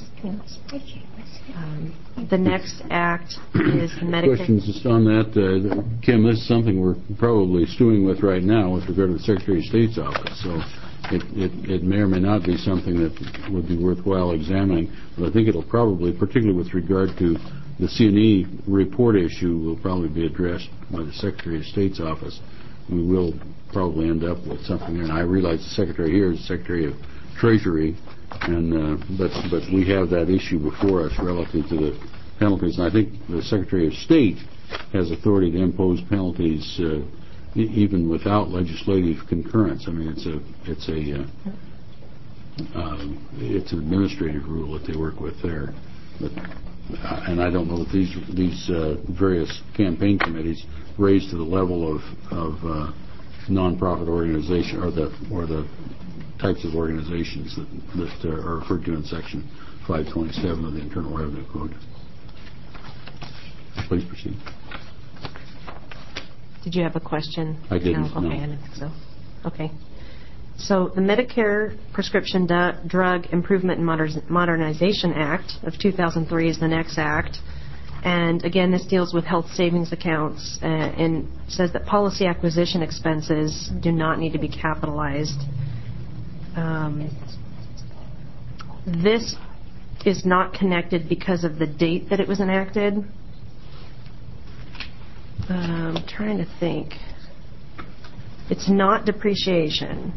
Um, the next act is the Medicare. Questions just on that. Uh, Kim, this is something we're probably stewing with right now with regard to the Secretary of State's office. So it, it, it may or may not be something that would be worthwhile examining. But I think it'll probably, particularly with regard to the C and E report issue, will probably be addressed by the Secretary of State's office. We will probably end up with something there. And I realize the Secretary here is the Secretary of Treasury, and uh, but but we have that issue before us relative to the penalties. And I think the Secretary of State has authority to impose penalties uh, e- even without legislative concurrence. I mean, it's a it's a uh, uh, it's an administrative rule that they work with there. But, uh, and I don't know that these these uh, various campaign committees raise to the level of of uh, nonprofit organization or the or the types of organizations that, that uh, are referred to in Section five twenty-seven of the Internal Revenue Code. Please proceed. Did you have a question? I didn't, No. Okay, no. I didn't think so. Okay. So the Medicare Prescription Du- Drug Improvement and Moder- Modernization Act of two thousand three is the next act. And again, this deals with health savings accounts uh, and says that policy acquisition expenses do not need to be capitalized. Um, this is not connected because of the date that it was enacted. Um, I'm trying to think. It's not depreciation.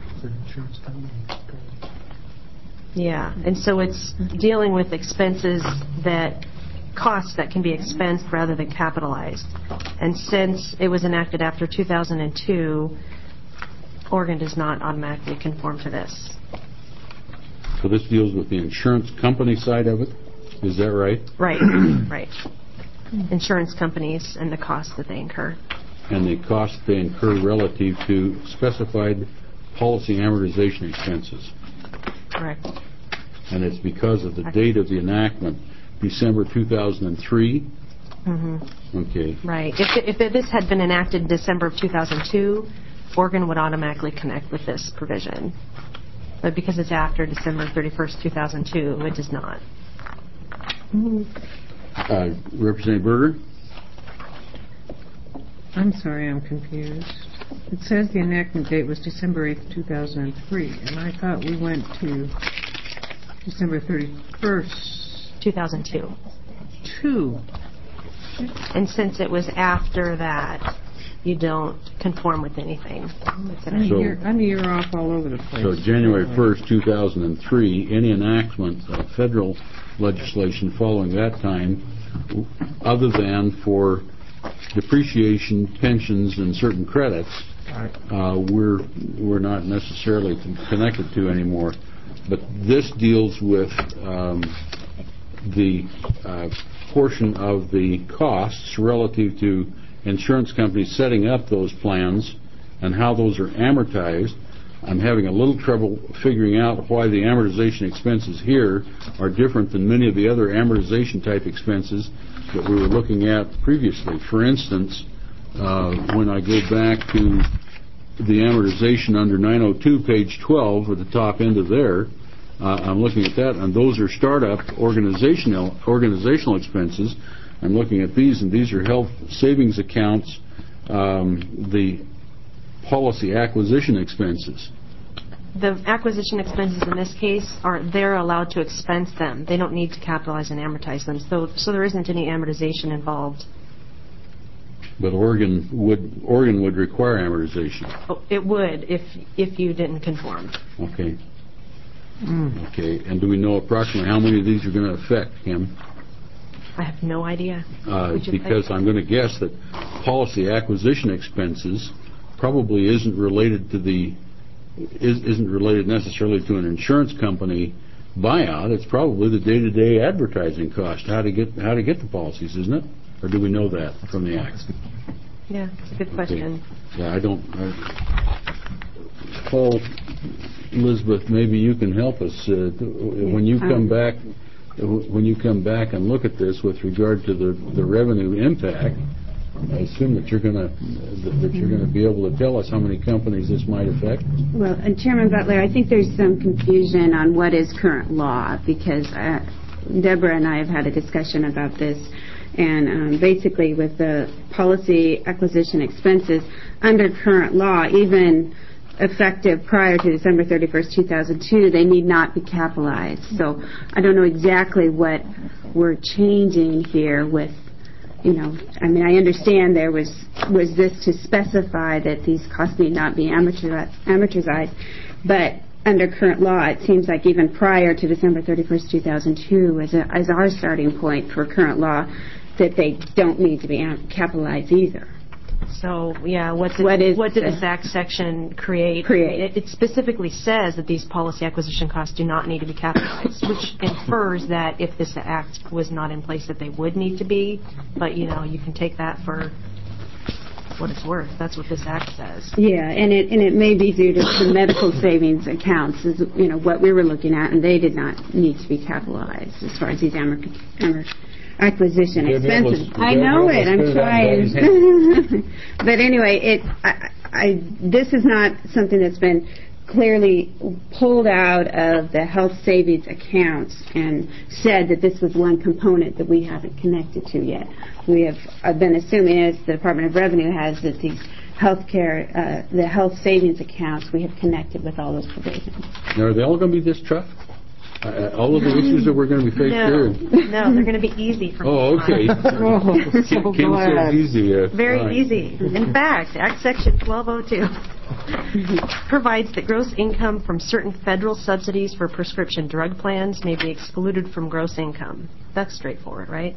Yeah, and so it's dealing with expenses that, costs that can be expensed rather than capitalized. And since it was enacted after two thousand two, Oregon does not automatically conform to this. So this deals with the insurance company side of it? Is that right? Right, right. Insurance companies and the costs that they incur. And the costs they incur relative to specified policy amortization expenses. Correct. And it's because of the date of the enactment, December two thousand three? Mm-hmm. Okay. Right. If, if this had been enacted December of two thousand two, Oregon would automatically connect with this provision. But because it's after December thirty-first, two thousand two, it does not. Uh, Representative Berger? I'm sorry, I'm confused. It says the enactment date was December eighth, two thousand three, and I thought we went to December thirty-first. two thousand two. Two. And since it was after that, you don't conform with anything. I'm a, So- year, I'm a year off all over the place. So January first, two thousand three, any enactment of federal legislation following that time, other than for depreciation, pensions, and certain credits, uh, we're we're not necessarily con- connected to anymore. But this deals with um, the uh, portion of the costs relative to insurance companies setting up those plans and how those are amortized. I'm having a little trouble figuring out why the amortization expenses here are different than many of the other amortization type expenses that we were looking at previously. For instance, uh, when I go back to the amortization under nine oh two, page twelve, at the top end of there, uh, I'm looking at that, and those are startup organizational organizational expenses. I'm looking at these, and these are health savings accounts um, the policy acquisition expenses. The acquisition expenses in this case are, they're allowed to expense them. They don't need to capitalize and amortize them. So, so there isn't any amortization involved. But Oregon would Oregon would require amortization. Oh, it would if if you didn't conform. Okay. Mm. Okay. And do we know approximately how many of these are going to affect, Kim? I have no idea. Uh, because I'm going to guess that policy acquisition expenses probably isn't related to the is, isn't related necessarily to an insurance company buyout. It's probably the day-to-day advertising cost. How to get how to get the policies, isn't it? Or do we know that from the Act? Yeah, it's a good question. Okay. Yeah, I don't. I, Paul, Elizabeth, maybe you can help us uh, when you come back. When you come back and look at this with regard to the the revenue impact. I assume that you're going to that you're going to be able to tell us how many companies this might affect. Well, and Chairman Butler, I think there's some confusion on what is current law because uh, Deborah and I have had a discussion about this, and um, basically with the policy acquisition expenses under current law, even effective prior to December thirty-first, two thousand two, they need not be capitalized. So I don't know exactly what we're changing here with. You know, I mean, I understand there was was this to specify that these costs need not be amortized, but under current law, it seems like even prior to December thirty-first, two thousand two, as, a, as our starting point for current law, that they don't need to be capitalized either. So, yeah, what's it, what, is what did this Act section create? create? It, it specifically says that these policy acquisition costs do not need to be capitalized, which infers that if this Act was not in place that they would need to be. But, you know, you can take that for what it's worth. That's what this Act says. Yeah, and it and it may be due to the medical savings accounts, is, you know, what we were looking at, and they did not need to be capitalized as far as these amor- amor- acquisition expenses. I know it. I'm trying. But anyway, it. I, I, this is not something that's been clearly pulled out of the health savings accounts and said that this was one component that we haven't connected to yet. We have I've been assuming, as the Department of Revenue has, that these healthcare, uh, the health savings accounts, we have connected with all those provisions. Now, are they all going to be this tough? Uh, all of the issues that we're going to be faced no. here? No, they're going to be easy for me. Oh, okay. Oh, so Kim glad. said easy. Uh, Very right. easy. In fact, Act Section twelve oh two provides that gross income from certain federal subsidies for prescription drug plans may be excluded from gross income. That's straightforward, right?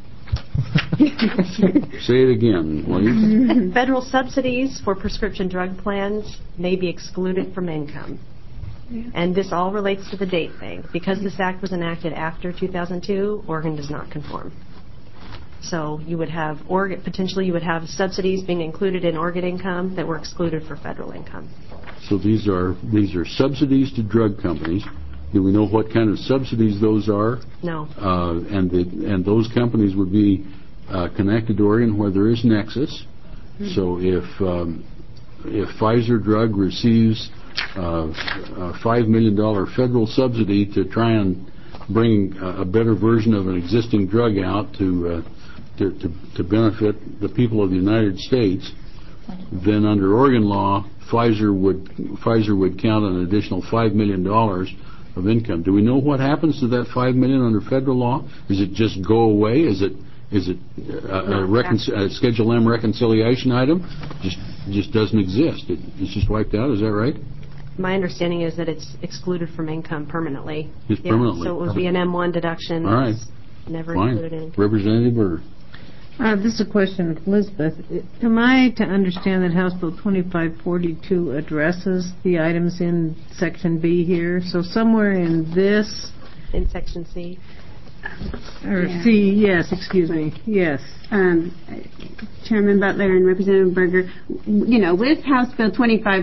Say it again, please. Federal subsidies for prescription drug plans may be excluded from income. Yeah. And this all relates to the date thing. Because this Act was enacted after two thousand two, Oregon does not conform. So you would have, Oregon, potentially you would have subsidies being included in Oregon income that were excluded for federal income. So these are these are subsidies to drug companies. Do we know what kind of subsidies those are? No. Uh, and the, and those companies would be uh, connected to Oregon where there is nexus. Mm-hmm. So if um, if Pfizer drug receives uh, a five million dollars federal subsidy to try and bring a better version of an existing drug out to, uh, to, to, to benefit the people of the United States, then under Oregon law, Pfizer would Pfizer would count an additional five million dollars of income. Do we know what happens to that five million dollars under federal law? Does it just go away? Is it is it a, a, recon- a Schedule M reconciliation item? Just just doesn't exist. It, it's just wiped out. Is that right? My understanding is that it's excluded from income permanently. Just yeah, permanently. So it would be an M one deduction. All right. Never Fine. included in income. Representative Berger. Uh, this is a question of Elizabeth. Am I to understand that House Bill twenty-five forty-two addresses the items in Section B here? So somewhere in this... In Section C? Or yeah. C, yes, excuse me, yes. Um, Chairman Butler and Representative Berger, you know, with House Bill twenty-five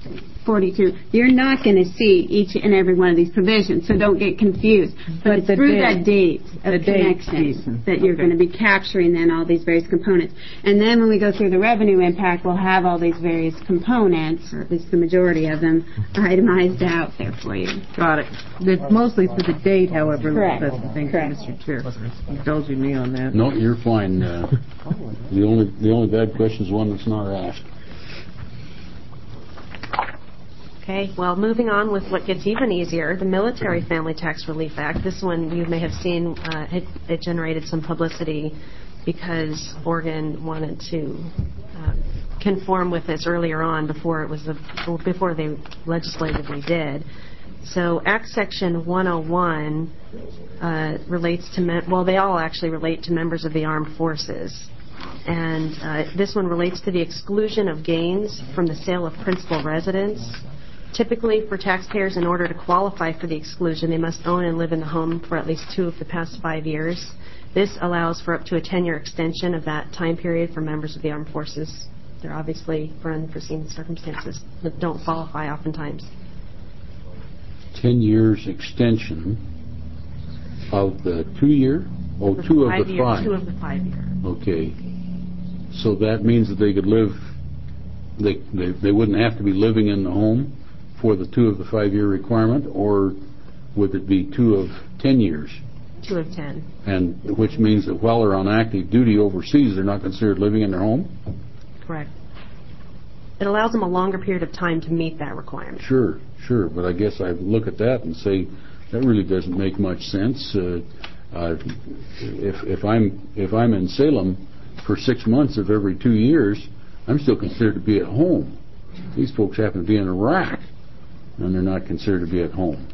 forty-two, you're not going to see each and every one of these provisions, so don't get confused. But, But it's the through date- that date of the date connection piece. that you're Okay. going to be capturing then all these various components. And then when we go through the revenue impact, we'll have all these various components, or at least the majority of them, itemized out there for you. Got it. It's mostly for the date, however, Correct. Elizabeth. Thank you, Correct. Mister Chair. Indulging me on that. No, you're fine. Uh, the only the only bad question is one that's not asked. Okay, well, moving on with what gets even easier, the Military Family Tax Relief Act. This one you may have seen, uh, it, it generated some publicity because Oregon wanted to uh, conform with this earlier on before it was a, before they legislatively did. So Act Section one oh one uh, relates to, me- well, they all actually relate to members of the armed forces. And uh, this one relates to the exclusion of gains from the sale of principal residence. Typically, for taxpayers, in order to qualify for the exclusion, they must own and live in the home for at least two of the past five years. This allows for up to a ten-year extension of that time period for members of the armed forces. They're obviously for unforeseen circumstances that don't qualify oftentimes. Ten years extension of the two-year? Oh, The two of five the year, five. Two of the five year. Okay. So that means that they could live, they, they, they wouldn't have to be living in the home for the two of the five-year requirement, or would it be two of ten years? Two of ten. And which means that while they're on active duty overseas, they're not considered living in their home? Correct. It allows them a longer period of time to meet that requirement. Sure, sure. But I guess I look at that and say, that really doesn't make much sense. Uh, uh, if, if I'm if I'm in Salem for six months of every two years, I'm still considered to be at home. These folks happen to be in Iraq, and they're not considered to be at home.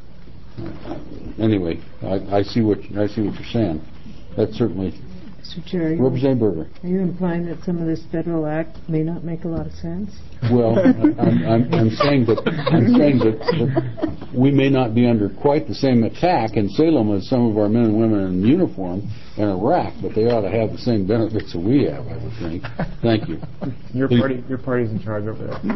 Anyway, I, I see what I see what you're saying. That's certainly. Mister Chair, are you, Representative Berger. are you implying that some of this federal act may not make a lot of sense? Well, I'm, I'm, I'm saying that I'm saying that, that we may not be under quite the same attack in Salem as some of our men and women in uniform in Iraq, but they ought to have the same benefits that we have, I would think. Thank you. Your Please. party, your party's in charge over there.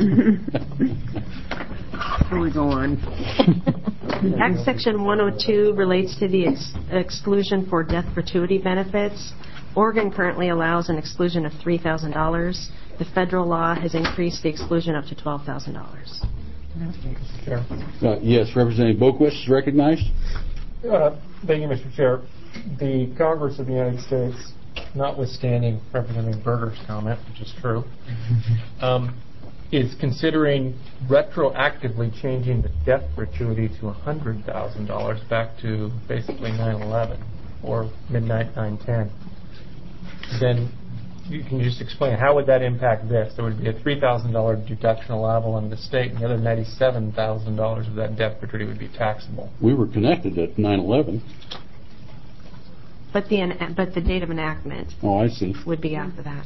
Here we go on. Act Section one oh two relates to the ex- exclusion for death gratuity benefits. Oregon currently allows an exclusion of three thousand dollars. The federal law has increased the exclusion up to twelve thousand dollars. Chair. Uh, yes, Representative Boquist is recognized. Uh, Thank you, Mister Chair. The Congress of the United States, notwithstanding Representative Berger's comment, which is true, um, is considering retroactively changing the death gratuity to one hundred thousand dollars back to basically nine eleven or midnight nine ten. Then you can just explain how would that impact this? There would be a three thousand dollars deduction allowable under the state, and the other ninety-seven thousand dollars of that death gratuity would be taxable. We were connected at nine eleven. But the en- but the date of enactment Oh, I see. would be after that.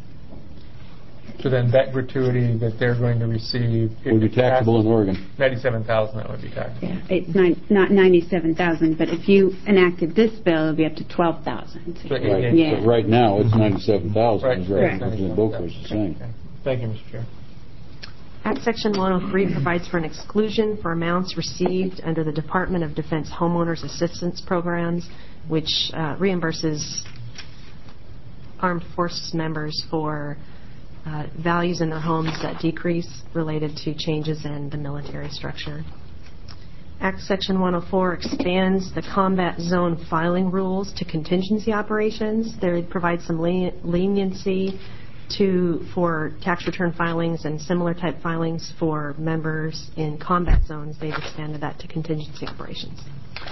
So then that gratuity that they're going to receive Would be taxable in Oregon. Ninety-seven thousand. That would be taxable. Yeah, it's nine, not ninety-seven thousand, but if you enacted this bill, it would be up to twelve thousand. So it- Right. it- Yeah. But right now, it's ninety-seven thousand, Right. as Correct. Representative Boquist is saying. Okay. Thank you, Mister Chair. Act Section one oh three provides for an exclusion for amounts received under the Department of Defense Homeowners Assistance Programs, which uh, reimburses armed forces members for uh, values in their homes that decrease related to changes in the military structure. Act Section one oh four expands the combat zone filing rules to contingency operations. They provide some len- leniency to for tax return filings and similar type filings for members in combat zones. They've expanded that to contingency operations.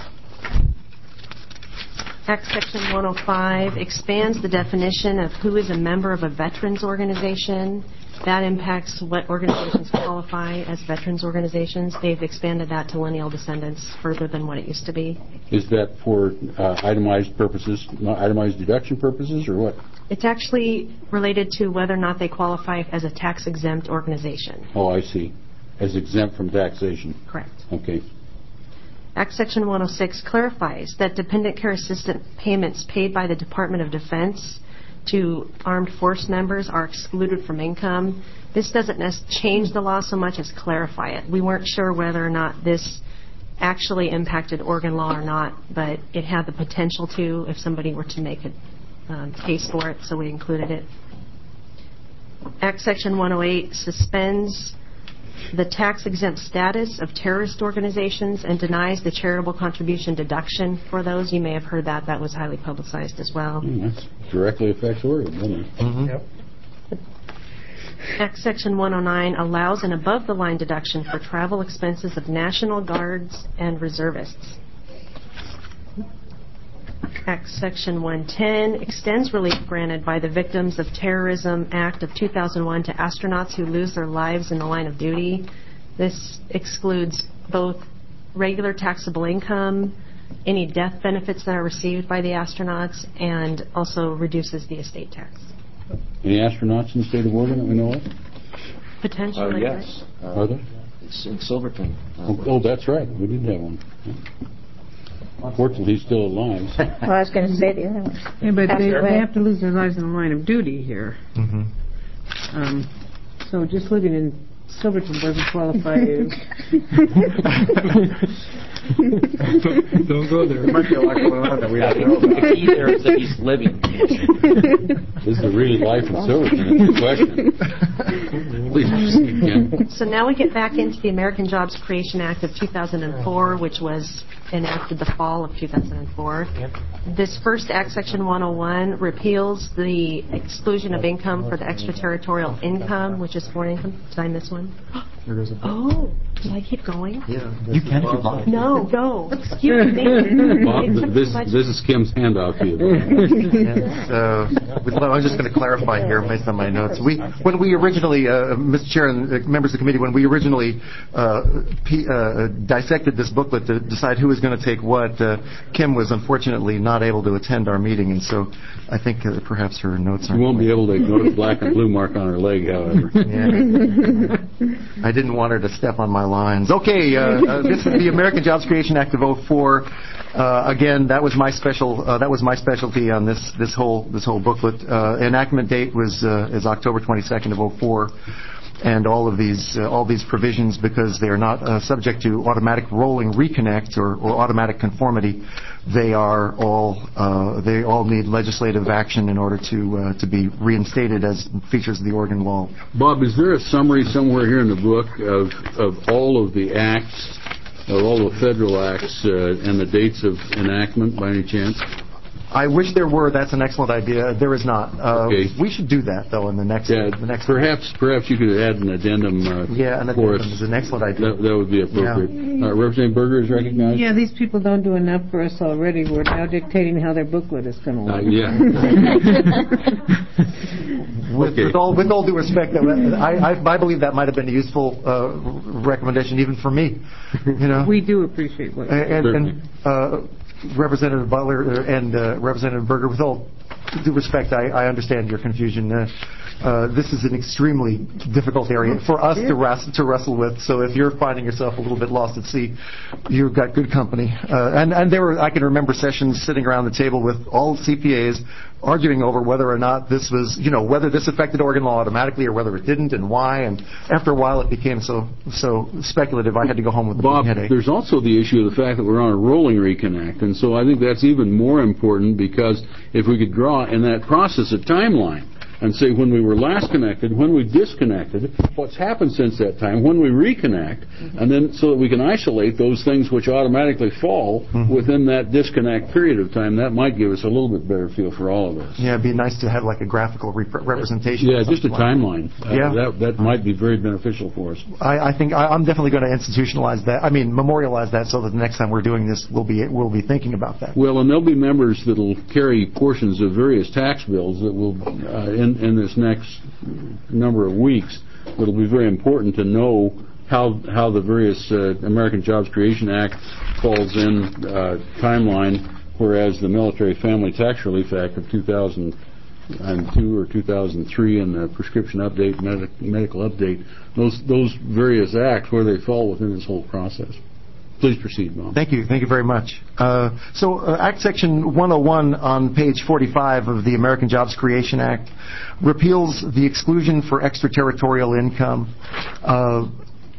Act Section one oh five expands the definition of who is a member of a veterans organization. That impacts what organizations qualify as veterans organizations. They've expanded that to lineal descendants further than what it used to be. Is that for uh, itemized purposes, not itemized deduction purposes, or what? It's actually related to whether or not they qualify as a tax-exempt organization. Oh, I see. As exempt from taxation. Correct. Okay. Act Section one oh six clarifies that dependent care assistance payments paid by the Department of Defense to armed force members are excluded from income. this doesn't necessarily change the law so much as clarify it. We weren't sure whether or not this actually impacted Oregon law or not, but it had the potential to if somebody were to make a um, case for it, so we included it. Act Section one oh eight suspends the tax-exempt status of terrorist organizations and denies the charitable contribution deduction for those. You may have heard that. That was highly publicized as well. Mm, that directly affects Oregon, doesn't it? Mm-hmm. Yep. Act Section one oh nine allows an above-the-line deduction for travel expenses of National Guards and reservists. Act Section one ten extends relief granted by the Victims of Terrorism Act of two thousand one to astronauts who lose their lives in the line of duty. This excludes both regular taxable income, any death benefits that are received by the astronauts, and also reduces the estate tax. Any astronauts in the state of Oregon that we know of? Potentially, Uh, yes. right? Uh, Are there? It's in Silverton. Uh, Oh, oh, that's right. We did have one. Unfortunately, he's still alive. Well, I was going to say the other one. Yeah, but they, After they that. have to lose their lives in the line of duty here. Mm-hmm. Um, so just living in Silverton doesn't qualify you. Don't go there. There might be a lot going on that we don't know The about. key there is that he's living. This is really life in Silverton. It's a question. Please proceed, Ken. So now we get back into the American Jobs Creation Act of two thousand four, which was enacted the fall of two thousand four. This first Act, Section one oh one, repeals the exclusion of income for the extraterritorial income, which is foreign income. Did I miss one? There goes a- Oh, did I keep going? Yeah. You can if you'd like. No, no. Excuse me. Bob, It took this, so much- this is Kim's handout to you. Yes, uh, with- I was just going to clarify here based on my notes. We, when we originally, uh, Mister Chair and uh, members of the committee, when we originally uh, P, uh, dissected this booklet to decide who was going to take what, uh, Kim was unfortunately not able to attend our meeting, and so I think uh, perhaps her notes You aren't. won't be able to ignore the black and blue mark on her leg, however. Yeah. I didn't want her to step on my lines. Okay, uh, uh, this is the American Jobs Creation Act of oh four. Uh, again, that was my special. Uh, that was my specialty on this this whole this whole booklet. Uh, enactment date was uh, is October twenty-second of oh four, and all of these uh, all these provisions, because they are not uh, subject to automatic rolling reconnect or, or automatic conformity, they are all uh, they all need legislative action in order to uh, to be reinstated as features of the Oregon law. Bob, is there a summary somewhere here in the book of, of all of the acts, of all the federal acts, uh, and the dates of enactment by any chance? I wish there were. That's an excellent idea. There is not. Uh, Okay. We should do that though in the next. Yeah, the next perhaps perhaps you could add an addendum uh, Yeah, and for that us. is an excellent idea. That, that would be appropriate. Uh, Representative Berger is recognized? Yeah, these people don't do enough for us already. We're now dictating how their booklet is going to Uh, look. yeah. With, Okay. with all with all due respect, though, I, I I believe that might have been a useful uh, recommendation even for me. You know. We do appreciate what you do. and, and uh, Representative Butler and uh, Representative Berger, with all due respect, I, I understand your confusion. Uh, uh, this is an extremely difficult area for us to, wrestle, to wrestle with. So if you're finding yourself a little bit lost at sea, you've got good company. Uh, and, and there were, I can remember sessions sitting around the table with all C P As arguing over whether or not this was, you know, whether this affected Oregon law automatically or whether it didn't and why. And after a while, it became so so speculative. I had to go home with a Bob, headache. there's also the issue of the fact that we're on a rolling reconnect, and so I think that's even more important, because if we could draw in that process a timeline and say when we were last connected, when we disconnected, what's happened since that time, when we reconnect, Mm-hmm. and then so that we can isolate those things which automatically fall Mm-hmm. within that disconnect period of time, that might give us a little bit better feel for all of us. Yeah, it'd be nice to have like a graphical rep- representation. Yeah, of just a something like timeline. Uh, Yeah. that that might be very beneficial for us. I, I think I, I'm definitely going to institutionalize that. I mean, memorialize that, so that the next time we're doing this, we'll be we'll be thinking about that. Well, and there'll be members that'll carry portions of various tax bills that will, uh, in, in this next number of weeks, it'll be very important to know how how the various uh, American Jobs Creation Act falls in uh, timeline, whereas the Military Family Tax Relief Act of two thousand two or two thousand three and the Prescription Update, medic, Medical Update, those those various acts, where they fall within this whole process. Please proceed, Bob. Thank you. Thank you very much. Uh, so, uh, Act Section one oh one on page forty-five of the American Jobs Creation Act repeals the exclusion for extraterritorial income. Uh,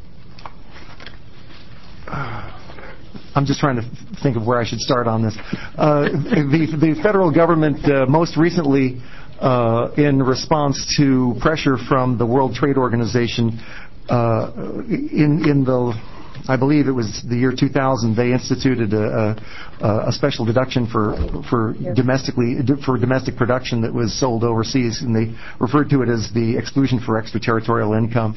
I'm just trying to think of where I should start on this. Uh, the, the federal government uh, most recently, uh, in response to pressure from the World Trade Organization, uh, in, in the I believe it was the year two thousand. They instituted a, a, a special deduction for for domestically for domestic production that was sold overseas, and they referred to it as the exclusion for extraterritorial income.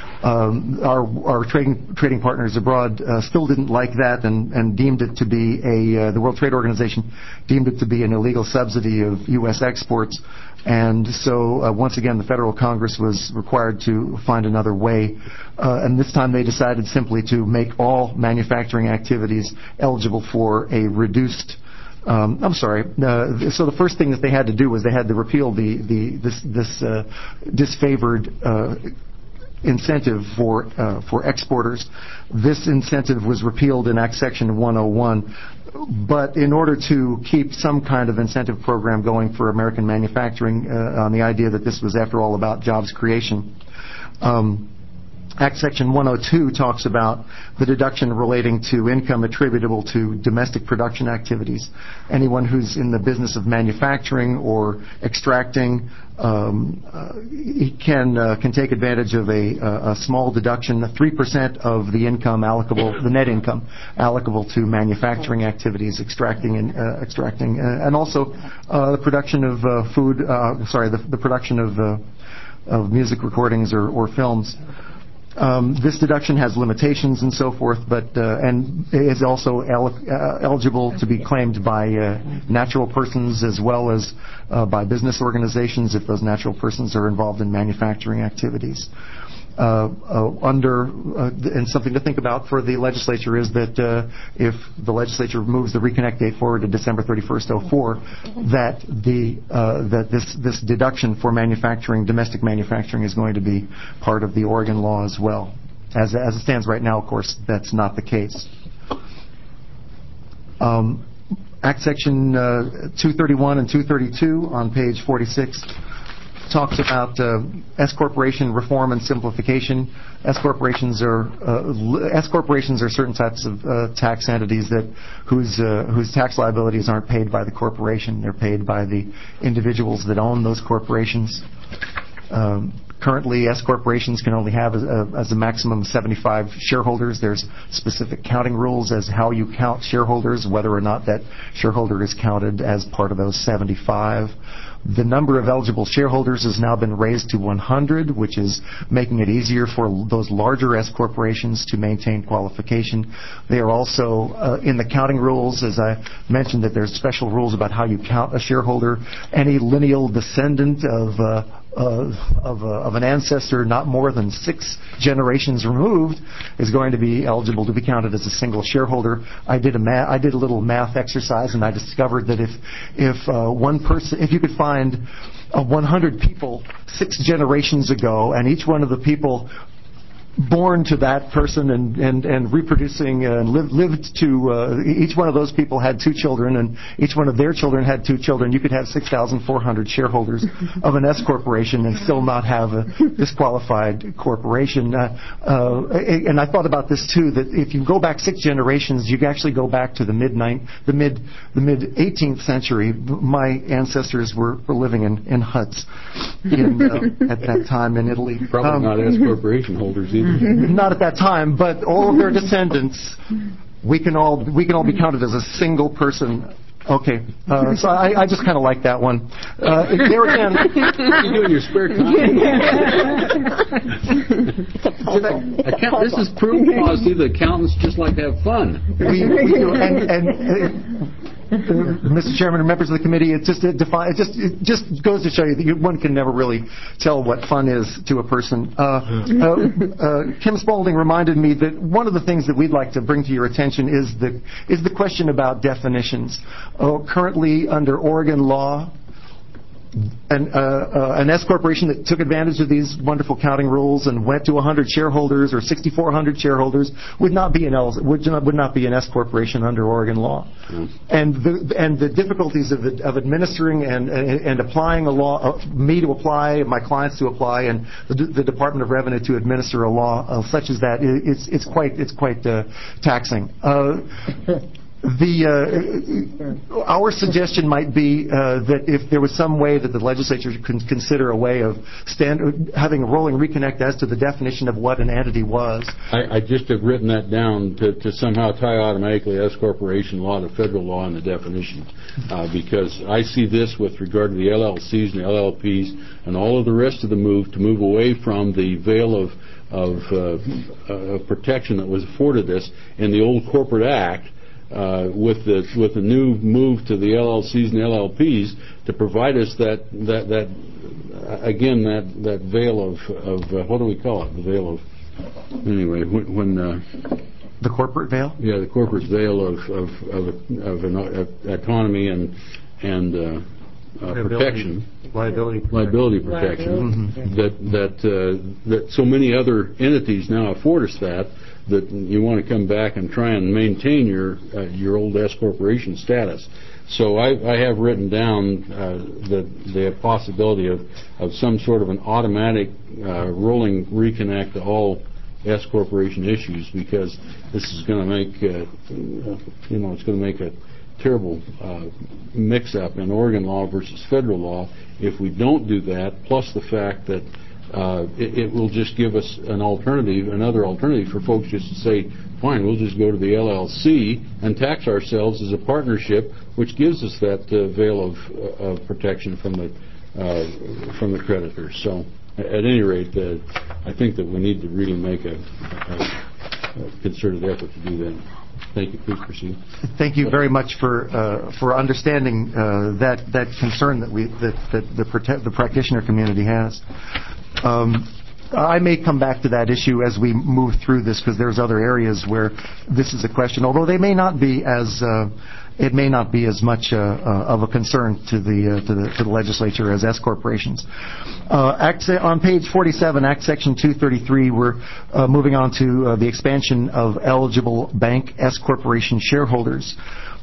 Um, our our trading trading partners abroad uh, still didn't like that and, and deemed it to be a uh, the World Trade Organization deemed it to be an illegal subsidy of U S exports, and so uh, once again the federal Congress was required to find another way, uh, and this time they decided simply to make all manufacturing activities eligible for a reduced. Um, I'm sorry. Uh, so the first thing that they had to do was they had to repeal the the this this uh, disfavored. Uh, incentive for uh, for exporters. This incentive was repealed in Act Section one oh one, but in order to keep some kind of incentive program going for American manufacturing, uh, on the idea that this was after all about jobs creation, um, Act Section one oh two talks about the deduction relating to income attributable to domestic production activities. Anyone who's in the business of manufacturing or extracting um, uh, can uh, can take advantage of a, a small deduction, three percent of the income allocable, the net income allocable to manufacturing activities, extracting and uh, extracting, uh, and also uh, the production of uh, food. Uh, sorry, the, the production of uh, of music recordings or, or films. Um, this deduction has limitations and so forth, but uh, and is also el- uh, eligible to be claimed by uh, natural persons as well as uh, by business organizations if those natural persons are involved in manufacturing activities. Uh, uh, under uh, and something to think about for the legislature is that uh, if the legislature moves the reconnect date forward to December thirty-first, oh four, that the uh, that this this deduction for manufacturing, domestic manufacturing, is going to be part of the Oregon law as well. As as it stands right now, of course, that's not the case. Um, Act Section uh, two thirty-one and two thirty-two on page forty-six. Talks about uh, S corporation reform and simplification. S corporations are uh, S corporations are certain types of uh, tax entities that whose uh, whose tax liabilities aren't paid by the corporation; they're paid by the individuals that own those corporations. Um, currently, S corporations can only have a, a, as a maximum of seventy-five shareholders. There's specific counting rules as how you count shareholders, whether or not that shareholder is counted as part of those seventy-five. The number of eligible shareholders has now been raised to one hundred, which is making it easier for those larger S corporations to maintain qualification. They are also uh, in the counting rules, as I mentioned, that there's special rules about how you count a shareholder. Any lineal descendant of uh, Uh, of, uh, of an ancestor not more than six generations removed is going to be eligible to be counted as a single shareholder. I did a ma- I did a little math exercise, and I discovered that if if uh, one person, if you could find uh, one hundred people six generations ago, and each one of the people born to that person and, and, and reproducing and uh, lived, lived to, uh, each one of those people had two children, and each one of their children had two children. You could have six thousand four hundred shareholders of an S corporation and still not have a disqualified corporation. Uh, uh, and I thought about this too, that if you go back six generations, you actually go back to the mid the mid the mid eighteenth century. My ancestors were, were living in, in huts in, uh, at that time in Italy. Probably um, not S corporation holders either. Not at that time, but all of their descendants, we can all we can all be counted as a single person. Okay, uh, so I, I just kind of like that one. Uh, there again, you do in your spare time. Account- this is proof positive that accountants just like to have fun. We, we do, and, and uh, Mister Chairman and members of the committee, it just it, defi- it just it just goes to show you that you, one can never really tell what fun is to a person. Uh, uh, uh, Kim Spaulding reminded me that one of the things that we'd like to bring to your attention is the is the question about definitions. Uh, currently, under Oregon law, an, uh, uh, an S corporation that took advantage of these wonderful counting rules and went to one hundred shareholders or sixty-four hundred shareholders would not be an L, would not, would not be an S corporation under Oregon law. Mm. And the and the difficulties of, of administering and, and and applying a law, uh, me to apply, my clients to apply, and the, the Department of Revenue to administer a law uh, such as that, it's it's quite it's quite uh, taxing. Uh, The uh, our suggestion might be uh, that if there was some way that the legislature could consider a way of stand, having a rolling reconnect as to the definition of what an entity was. I, I just have written that down to, to somehow tie automatically S corporation law to federal law and the definition, uh, because I see this with regard to the L L Cs and the L L Ps and all of the rest of the move to move away from the veil of of, uh, of protection that was afforded us in the old Corporate Act. Uh, with the with the new move to the L L Cs and L L Ps to provide us that that that uh, again that that veil of of uh, what do we call it, the veil of anyway when, when uh, the corporate veil yeah the corporate veil of of of, of, an, of autonomy and and uh, uh, protection liability protection. liability protection mm-hmm. that that uh, that so many other entities now afford us that. That you want to come back and try and maintain your uh, your old S corporation status. So I, I have written down uh, the the possibility of, of some sort of an automatic uh, rolling reconnect to all S corporation issues, because this is going to make uh, you know it's going to make a terrible uh, mix-up in Oregon law versus federal law if we don't do that. Plus the fact that. Uh, it, it will just give us an alternative, another alternative for folks just to say, fine, we'll just go to the L L C and tax ourselves as a partnership, which gives us that uh, veil of, uh, of protection from the uh, from the creditors. So, at any rate, uh, I think that we need to really make a, a, a concerted effort to do that. Thank you. Please proceed. Thank you very much for uh, for understanding uh, that that concern that we that, that the prote- the practitioner community has. Um, I may come back to that issue as we move through this, because there's other areas where this is a question, although they may not be as uh, it may not be as much uh, uh, of a concern to the uh, to the to the legislature as S corporations. Uh, Act on page forty-seven, Act Section two thirty-three, we're uh, moving on to uh, the expansion of eligible bank S corporation shareholders.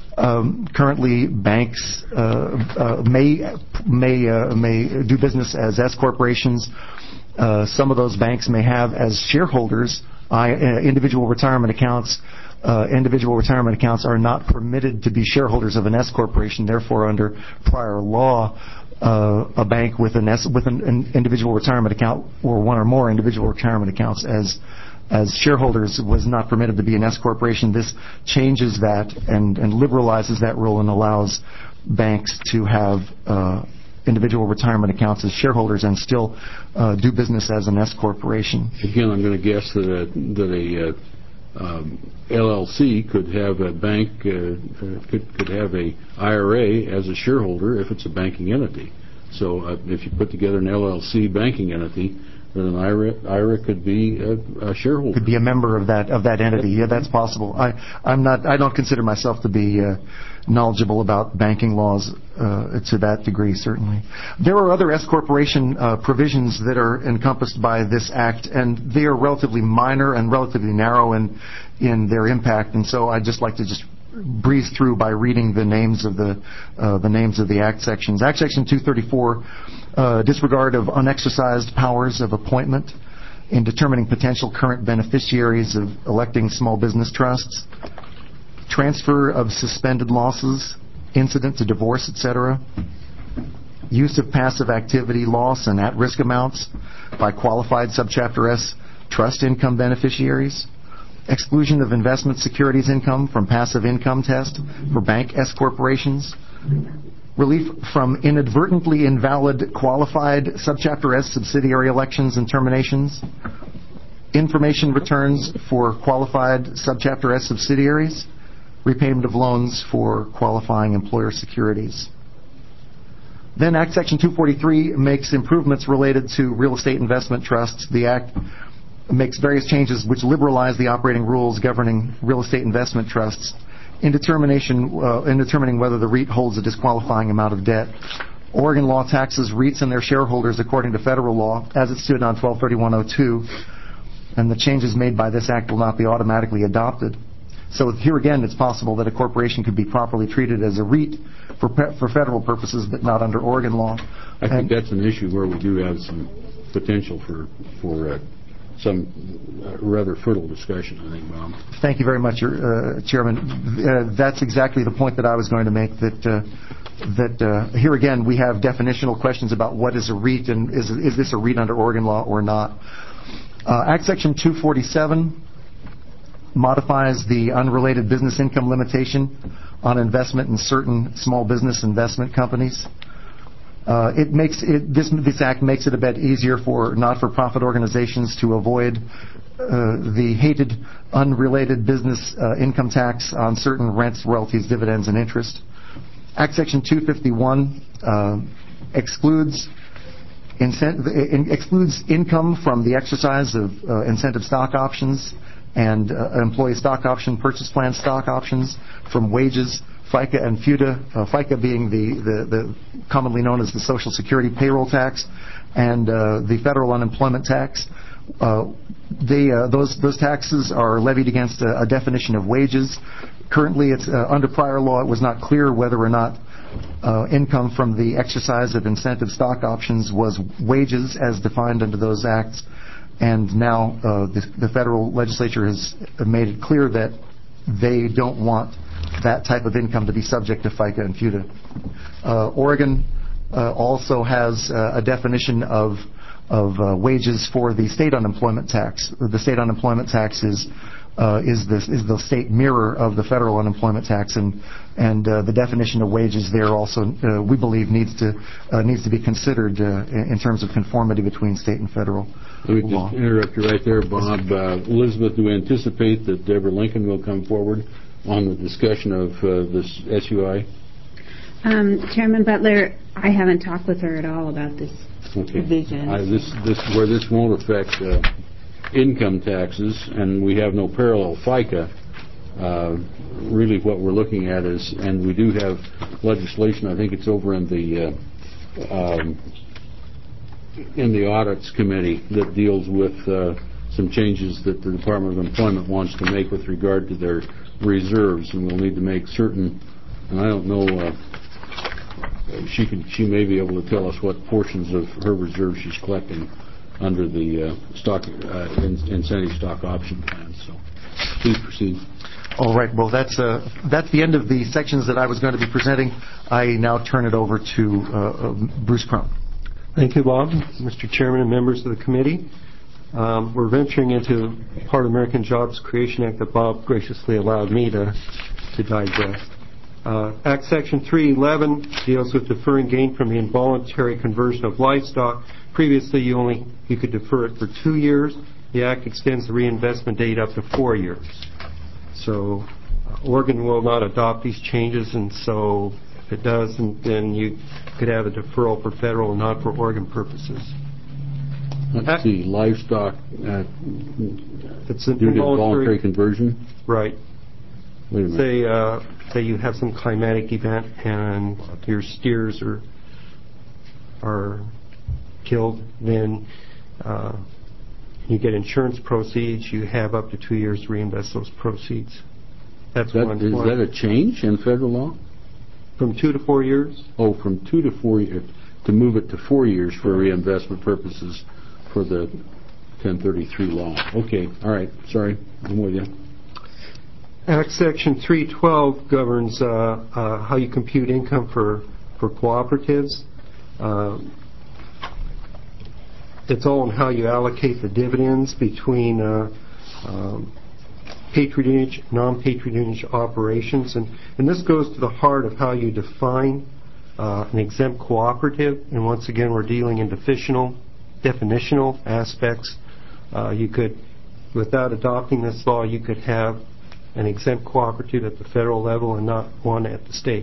Um, currently, banks uh, uh, may may uh, may do business as S corporations. Uh, some of those banks may have as shareholders I, uh, individual retirement accounts. Uh, individual retirement accounts are not permitted to be shareholders of an S corporation. Therefore, under prior law, uh, a bank with an S with an, an individual retirement account or one or more individual retirement accounts as as shareholders was not permitted to be an S corporation. This changes that and, and liberalizes that rule and allows banks to have uh, individual retirement accounts as shareholders and still uh, do business as an S corporation. Again, I'm going to guess that a, that a uh, um, L L C could have a bank uh, uh, could could have a I R A as a shareholder if it's a banking entity. So uh, if you put together an L L C banking entity, then an I R A, I R A could be a, a shareholder. Could be a member of that of that entity. Yeah, that's possible. I I'm not. I don't consider myself to be uh, knowledgeable about banking laws uh, to that degree. Certainly, there are other S corporation uh, provisions that are encompassed by this act, and they are relatively minor and relatively narrow in in their impact. And so I'd just like to just breeze through by reading the names of the uh, the names of the Act sections. Act Section two thirty-four, uh, disregard of unexercised powers of appointment in determining potential current beneficiaries of electing small business trusts, transfer of suspended losses incident to divorce, et cetera, use of passive activity loss and at-risk amounts by qualified Subchapter S trust income beneficiaries, exclusion of investment securities income from passive income test for bank S corporations, relief from inadvertently invalid qualified Subchapter S subsidiary elections and terminations, information returns for qualified Subchapter S subsidiaries, repayment of loans for qualifying employer securities. Then Act Section two forty-three makes improvements related to real estate investment trusts. The Act makes various changes which liberalize the operating rules governing real estate investment trusts in determination uh, in determining whether the REIT holds a disqualifying amount of debt Oregon law taxes REITs and their shareholders according to federal law as it stood on twelve thirty-one oh two, and the changes made by this act will not be automatically adopted. So here again, it's possible that a corporation could be properly treated as a REIT for for federal purposes, but not under Oregon law. I think and that's an issue where we do have some potential for for uh, some uh, rather fertile discussion, I think, Bob. Thank you very much, uh, Chairman. Uh, that's exactly the point that I was going to make, that uh, that uh, here again we have definitional questions about what is a REIT and is, is this a REIT under Oregon law or not. Uh, Act Section two forty-seven modifies the unrelated business income limitation on investment in certain small business investment companies. Uh, it makes it, this, this act makes it a bit easier for not-for-profit organizations to avoid uh, the hated unrelated business uh, income tax on certain rents, royalties, dividends, and interest. Act Section two fifty-one uh, excludes incent- excludes income from the exercise of uh, incentive stock options and uh, employee stock option purchase plan stock options from wages, FICA and FUTA, uh, FICA being the, the, the commonly known as the Social Security payroll tax, and uh, the federal unemployment tax. Uh, they, uh, those, those taxes are levied against a, a definition of wages. Currently, it's uh, under prior law, it was not clear whether or not uh, income from the exercise of incentive stock options was wages as defined under those acts. And now uh, the, the federal legislature has made it clear that they don't want that type of income to be subject to FICA and FUTA. Uh, Oregon uh, also has uh, a definition of of uh, wages for the state unemployment tax. The state unemployment tax is uh, is the is the state mirror of the federal unemployment tax, and and uh, the definition of wages there also uh, we believe needs to uh, needs to be considered uh, in terms of conformity between state and federal Let me law. just interrupt you right there, Bob. Uh, Elizabeth, do we anticipate that Deborah Lincoln will come forward on the discussion of uh, this S U I? Um, Chairman Butler, I haven't talked with her at all about this Okay. provision. Uh, this, this, where this won't affect uh, income taxes, and we have no parallel FICA. Uh, really, what we're looking at is, and we do have legislation. I think it's over in the uh, um, in the audits committee that deals with uh, some changes that the Department of Employment wants to make with regard to their reserves, and we'll need to make certain. And I don't know. Uh, she can. She may be able to tell us what portions of her reserves she's collecting under the uh, stock uh, in, incentive stock option plan. So, please proceed. All right. Well, that's uh, that's the end of the sections that I was going to be presenting. I now turn it over to uh, uh, Bruce Crone. Thank you, Bob, Mister Chairman, and members of the committee. Um, we're venturing into part of the American Jobs Creation Act that Bob graciously allowed me to to digest. Uh, Act Section three eleven deals with deferring gain from the involuntary conversion of livestock. Previously, you only you could defer it for two years. The Act extends the reinvestment date up to four years. So, uh, Oregon will not adopt these changes, and so if it doesn't, then you could have a deferral for federal and not for Oregon purposes. Let's see, livestock uh, It's an due to voluntary conversion. Right. Wait a minute. Say, uh, say you have some climatic event and your steers are are killed, then uh, you get insurance proceeds. You have up to two years to reinvest those proceeds. That's That, one. is one. that a change in federal law? From two to four years? Oh, from two to four years, to move it to four years for reinvestment purposes for the ten thirty-three law. Okay, all right, sorry, I'm with you. Act Section three twelve governs uh, uh, how you compute income for, for cooperatives. Uh, it's all on how you allocate the dividends between uh, um, patronage, non-patronage operations. And, and this goes to the heart of how you define uh, an exempt cooperative. And once again, we're dealing in definitional, definitional aspects. Uh, you could, without adopting this law, you could have an exempt cooperative at the federal level and not one at the state.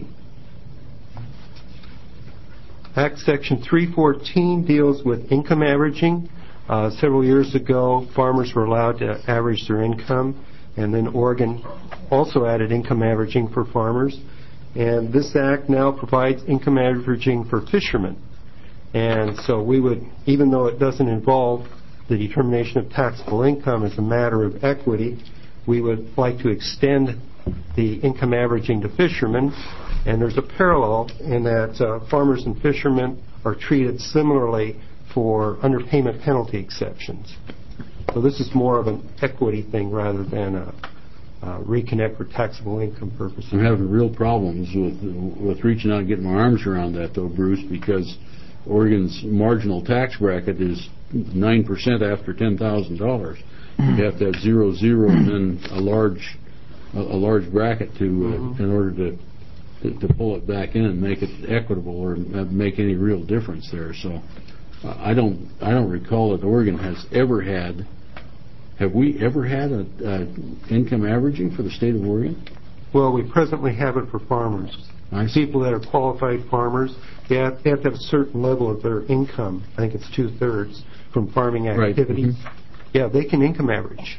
Act Section three fourteen deals with income averaging. Uh, several years ago, farmers were allowed to average their income, and then Oregon also added income averaging for farmers. And this act now provides income averaging for fishermen. And so we would, even though it doesn't involve the determination of taxable income as a matter of equity, we would like to extend the income averaging to fishermen. And there's a parallel in that uh, farmers and fishermen are treated similarly for underpayment penalty exceptions. So this is more of an equity thing rather than a, a reconnect for taxable income purposes. I'm having real problems with with reaching out and getting my arms around that, though, Bruce, because Oregon's marginal tax bracket is nine percent after ten thousand dollars. You have to have zero, zero, and then a large a, a large bracket to uh, in order to, to to pull it back in and make it equitable or make any real difference there. So uh, I don't I don't recall that Oregon has ever had. Have we ever had a, a income averaging for the state of Oregon? Well, we presently have it for farmers. People that are qualified farmers, they have, they have to have a certain level of their income. I think it's two-thirds from farming activity. Right. Mm-hmm. Yeah, they can income average.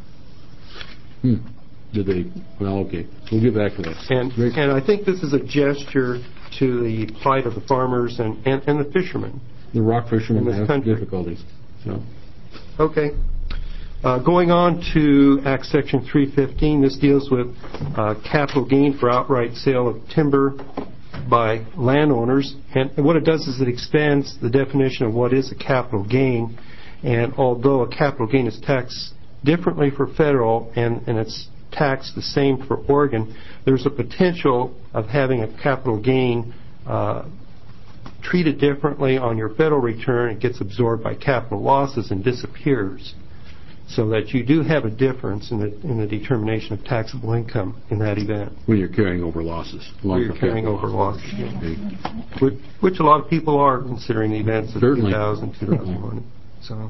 Hmm. Did they? Well, okay. We'll get back to that. And, and I think this is a gesture to the plight of the farmers and, and, and the fishermen. The rock fishermen have country. difficulties. So. Okay. Uh, going on to Act Section three fifteen, this deals with uh, capital gain for outright sale of timber by landowners. And, and what it does is it expands the definition of what is a capital gain. And although a capital gain is taxed differently for federal and, and it's taxed the same for Oregon, there's a potential of having a capital gain uh, treated differently on your federal return. It gets absorbed by capital losses and disappears. So that you do have a difference in the in the determination of taxable income in that event. When you're carrying over losses. When you're carrying over losses. Okay. Which, which a lot of people are considering the events of Certainly. two thousand, two thousand one. So,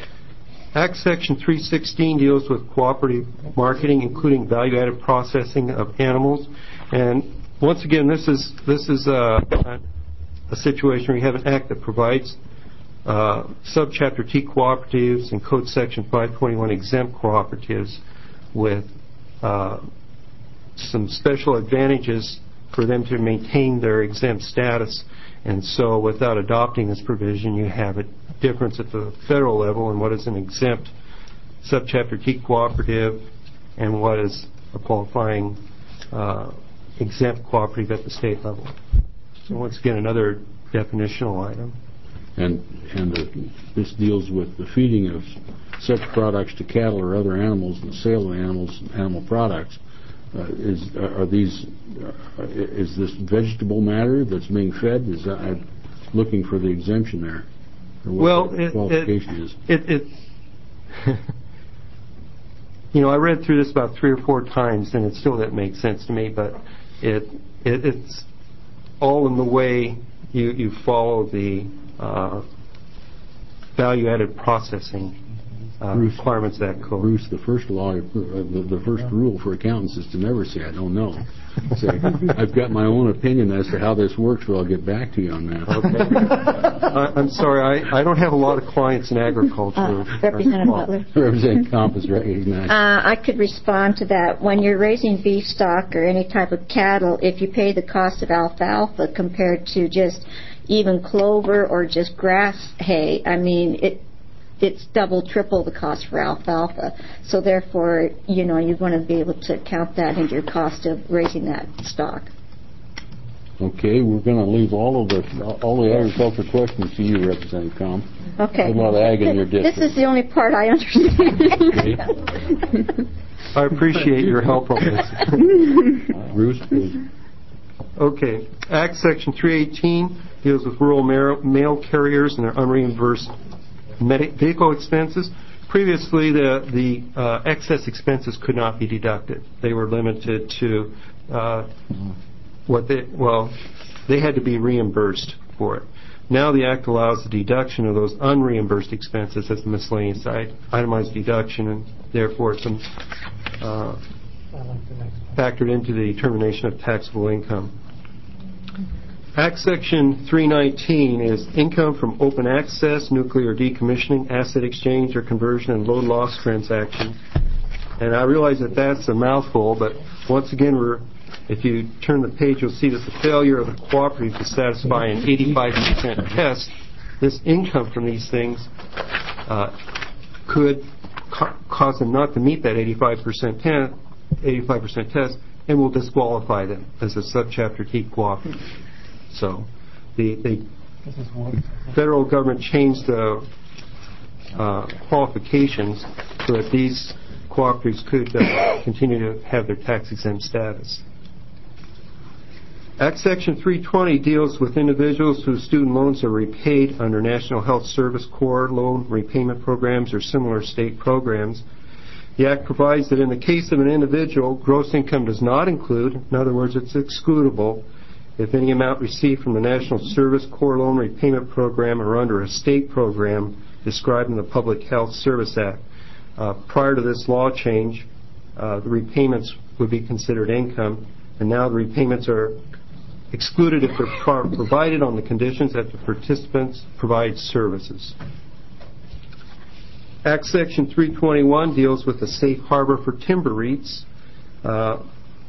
Act Section three sixteen deals with cooperative marketing, including value-added processing of animals. And once again, this is this is a, a situation where you have an act that provides Uh, Subchapter T cooperatives and Code Section five twenty-one exempt cooperatives with uh, some special advantages for them to maintain their exempt status. And so without adopting this provision, you have a difference at the federal level in what is an exempt Subchapter T cooperative and what is a qualifying uh, exempt cooperative at the state level. So once again, another definitional item. And and the, this deals with the feeding of such products to cattle or other animals and the sale of animals, animal products. Uh, is are these uh, is this vegetable matter that's being fed? Is that, I'm looking for the exemption there. Or what well, the it, qualification it, is. It, it you know, I read through this about three or four times, and it still didn't make sense to me. But it, it it's all in the way you you follow the Uh, value-added processing uh, Bruce, requirements of that code. Bruce, the first law, uh, the, the first rule for accountants is to never say I don't know. Say, I've got my own opinion as to how this works, but I'll get back to you on that. Okay. I, I'm sorry, I, I don't have a lot of clients in agriculture. Uh, Representative Butler. Representative Comp is recognized. Uh, I could respond to that. When you're raising beef stock or any type of cattle, if you pay the cost of alfalfa compared to just even clover or just grass hay, I mean, it it's double, triple the cost for alfalfa. So therefore, you know, you want to be able to count that into your cost of raising that stock. Okay, we're going to leave all of the all the agriculture questions to you, Representative Com. Okay. A lot of ag in your district. This is the only part I understand. Okay. I appreciate your help on this. uh, Bruce, please. Okay. Act Section three eighteen deals with rural mail carriers and their unreimbursed vehicle expenses. Previously, the, the uh, excess expenses could not be deducted. They were limited to uh, what they, well, they had to be reimbursed for it. Now the Act allows the deduction of those unreimbursed expenses as a miscellaneous itemized deduction, and therefore it's uh, factored into the determination of taxable income. Act Section three nineteen is income from open access, nuclear decommissioning, asset exchange or conversion, and load loss transactions. And I realize that that's a mouthful, but once again we're If you turn the page, you'll see that the failure of the cooperative to satisfy an eighty-five percent test, this income from these things uh, could ca- cause them not to meet that eighty-five percent te- eighty-five percent test, and will disqualify them as a subchapter T cooperative. So the, the federal government changed the uh, qualifications so that these cooperatives could uh, continue to have their tax-exempt status. Act Section three twenty deals with individuals whose student loans are repaid under National Health Service Corps loan repayment programs or similar state programs. The Act provides that in the case of an individual, gross income does not include, in other words, it's excludable, if any amount received from the National Service Corps loan repayment program or under a state program described in the Public Health Service Act. Uh, prior to this law change, uh, the repayments would be considered income, and now the repayments are excluded if they're pro- provided on the conditions that the participants provide services. Act Section three twenty-one deals with the safe harbor for timber REITs. Uh,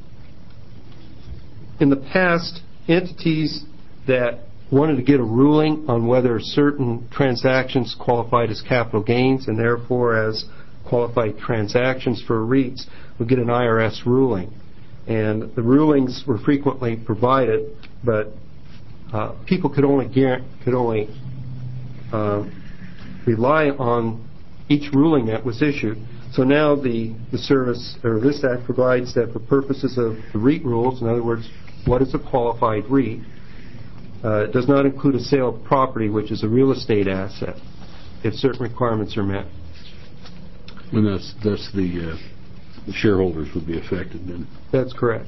in the past, entities that wanted to get a ruling on whether certain transactions qualified as capital gains and therefore as qualified transactions for REITs would get an I R S ruling. And the rulings were frequently provided, but uh, people could only guarantee, could only uh, rely on each ruling that was issued. So now the, the service, or this Act provides that for purposes of the REIT rules, in other words, what is a qualified REIT, uh, it does not include a sale of property, which is a real estate asset, if certain requirements are met. And that's, that's the, uh, the shareholders would be affected then. That's correct.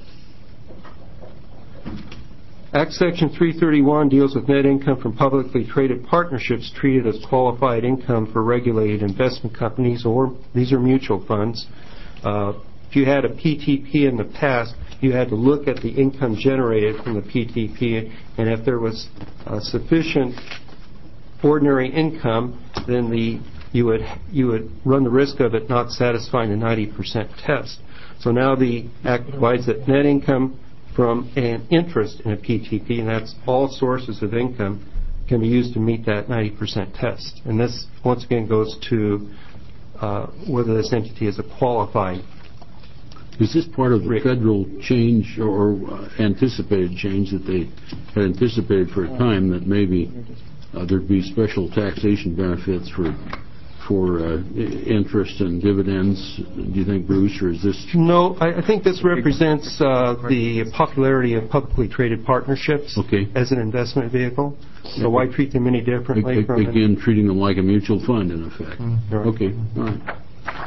Act Section three thirty-one deals with net income from publicly traded partnerships treated as qualified income for regulated investment companies, or these are mutual funds. Uh, if you had a P T P in the past, you had to look at the income generated from the P T P, and if there was uh, sufficient ordinary income, then the you would you would run the risk of it not satisfying the ninety percent test. So now the Act provides that net income from an interest in a P T P, and that's all sources of income, can be used to meet that ninety percent test. And this, once again, goes to uh, whether this entity is a qualified. Is this part of the federal change or uh, anticipated change that they had anticipated for a time that maybe uh, there'd be special taxation benefits for for uh, interest and dividends, do you think, Bruce, or is this... No, I, I think this represents uh, the popularity of publicly traded partnerships okay. as an investment vehicle. So why treat them any differently? A- from again, treating them like a mutual fund, in effect. Mm-hmm. Right. Okay, all right.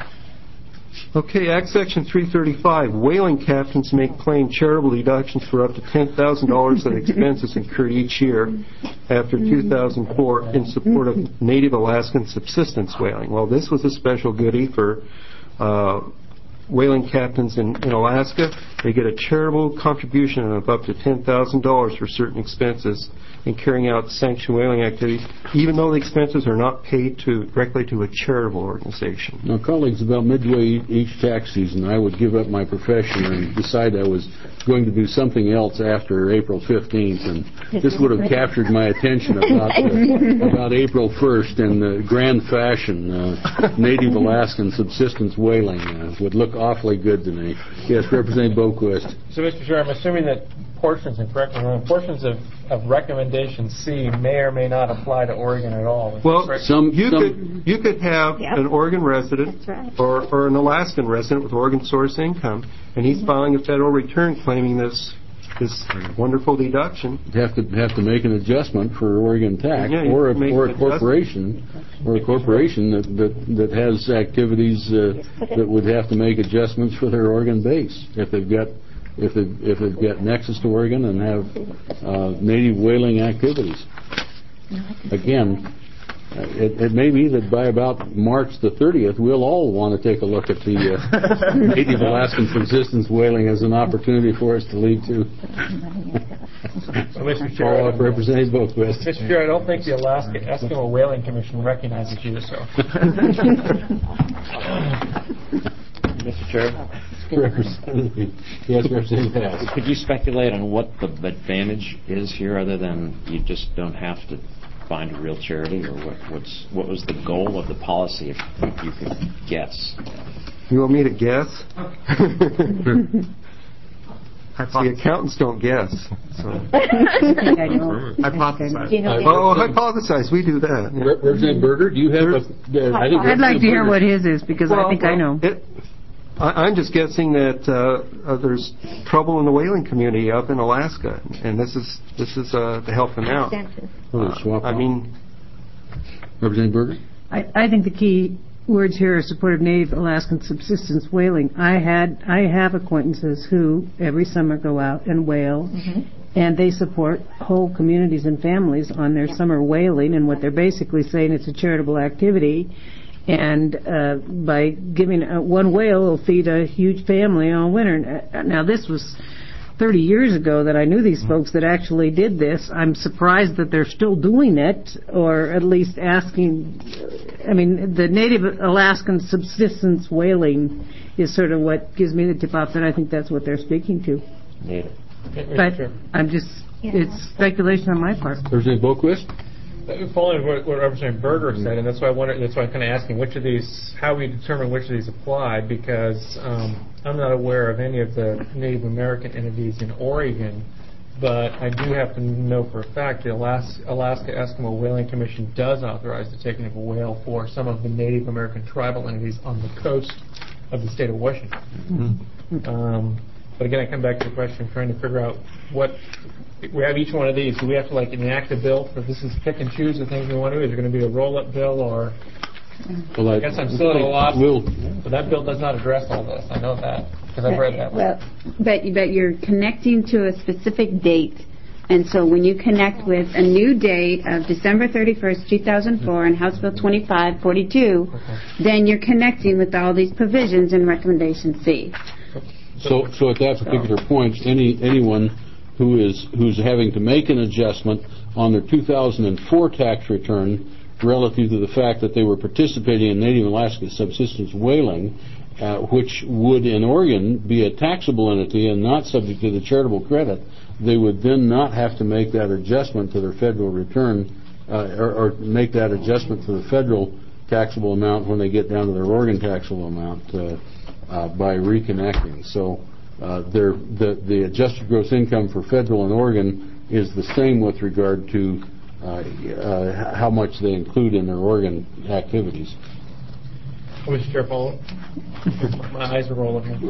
Okay, Act Section three thirty-five. Whaling captains may claim charitable deductions for up to ten thousand dollars of expenses incurred each year after two thousand four in support of Native Alaskan subsistence whaling. Well, this was a special goodie for uh, whaling captains in, in Alaska. They get a charitable contribution of up to ten thousand dollars for certain expenses in carrying out sanctioned whaling activities, even though the expenses are not paid to directly to a charitable organization. Now, colleagues, about midway each tax season, I would give up my profession and decide I was going to do something else after April fifteenth, and this would have captured my attention about uh, about April first in the grand fashion. Uh, Native Alaskan subsistence whaling uh, would look awfully good to me. Yes, Representative Boquist. So, Mister Chair, I'm assuming that portions, and correct me if I'm wrong, portions of, of recommendation C may or may not apply to Oregon at all. Well, some, you some could you could have Yep. an Oregon resident right. or, or an Alaskan resident with Oregon source income, and he's filing a federal return claiming this this wonderful deduction. You'd have to have to make an adjustment for Oregon tax, Yeah, you or a, make or an a corporation, or a corporation that that, that has activities uh, that would have to make adjustments for their Oregon base if they've got if they if they've got nexus to Oregon and have uh, native whaling activities. Again, it, it may be that by about March the thirtieth, we'll all want to take a look at the uh, Native Alaskan subsistence whaling as an opportunity for us to lead to. Well, Mister Chair, Follow up, Representative Boquist. Mister Chair, I don't think the Alaska Eskimo Whaling Commission recognizes you, so. Mister Chair, Representative, yes, Representative Haas. Could you speculate on what the advantage is here, other than you just don't have to find a real charity, or what, what's what was the goal of the policy, if you could guess? You want me to guess? The accountants don't guess. So. Hypothesize. You know, oh, hypothesize. We do that. Yeah. Representative Berger, do you have a... Uh, I think I'd like to hear Berger, what his is, because well, I think well, I know. It, I, I'm just guessing that uh, uh, there's trouble in the whaling community up in Alaska, and this is this is uh, to help them out. Oh, swap I mean... Representative Berger? I, I think the key words here are supportive Native Alaskan subsistence whaling. I had I have acquaintances who every summer go out and whale, mm-hmm. and they support whole communities and families on their yeah. summer whaling, and what they're basically saying, it's a charitable activity, and uh, by giving uh, one whale will feed a huge family all winter. Now this was thirty years ago that I knew these folks that actually did this. I'm surprised that they're still doing it, or at least asking. I mean, the Native Alaskan subsistence whaling is sort of what gives me the tip off that I think that's what they're speaking to. Native. But I'm just, yeah. it's speculation on my part. Representative Boquist? Following what, what Representative Berger said, and that's why I wonder, that's why I'm kind of asking which of these, how we determine which of these apply, because um, I'm not aware of any of the Native American entities in Oregon, but I do have to know for a fact the Alaska, Alaska Eskimo Whaling Commission does authorize the taking of a whale for some of the Native American tribal entities on the coast of the state of Washington. Mm-hmm. Um, but again, I come back to the question of trying to figure out what. We have each one of these. Do we have to like enact a bill for this is pick and choose the things we want to do? Is there going to be a roll-up bill, or well, I, I guess I'm still at a loss. We'll, but that bill does not address all this. I know that because I've read that one. Well, but, but you're connecting to a specific date. And so when you connect with a new date of December thirty-first, two thousand four in House Bill twenty-five forty-two, okay. then you're connecting with all these provisions in Recommendation C. So, so at that particular point, any anyone who is who's having to make an adjustment on their two thousand four tax return relative to the fact that they were participating in Native Alaska subsistence whaling, uh, which would in Oregon be a taxable entity and not subject to the charitable credit, they would then not have to make that adjustment to their federal return uh, or, or make that adjustment to the federal taxable amount when they get down to their Oregon taxable amount uh, uh, by reconnecting. So Uh, the, the adjusted gross income for federal and Oregon is the same with regard to uh, uh, how much they include in their Oregon activities. Mister Chair, follow. My eyes are rolling.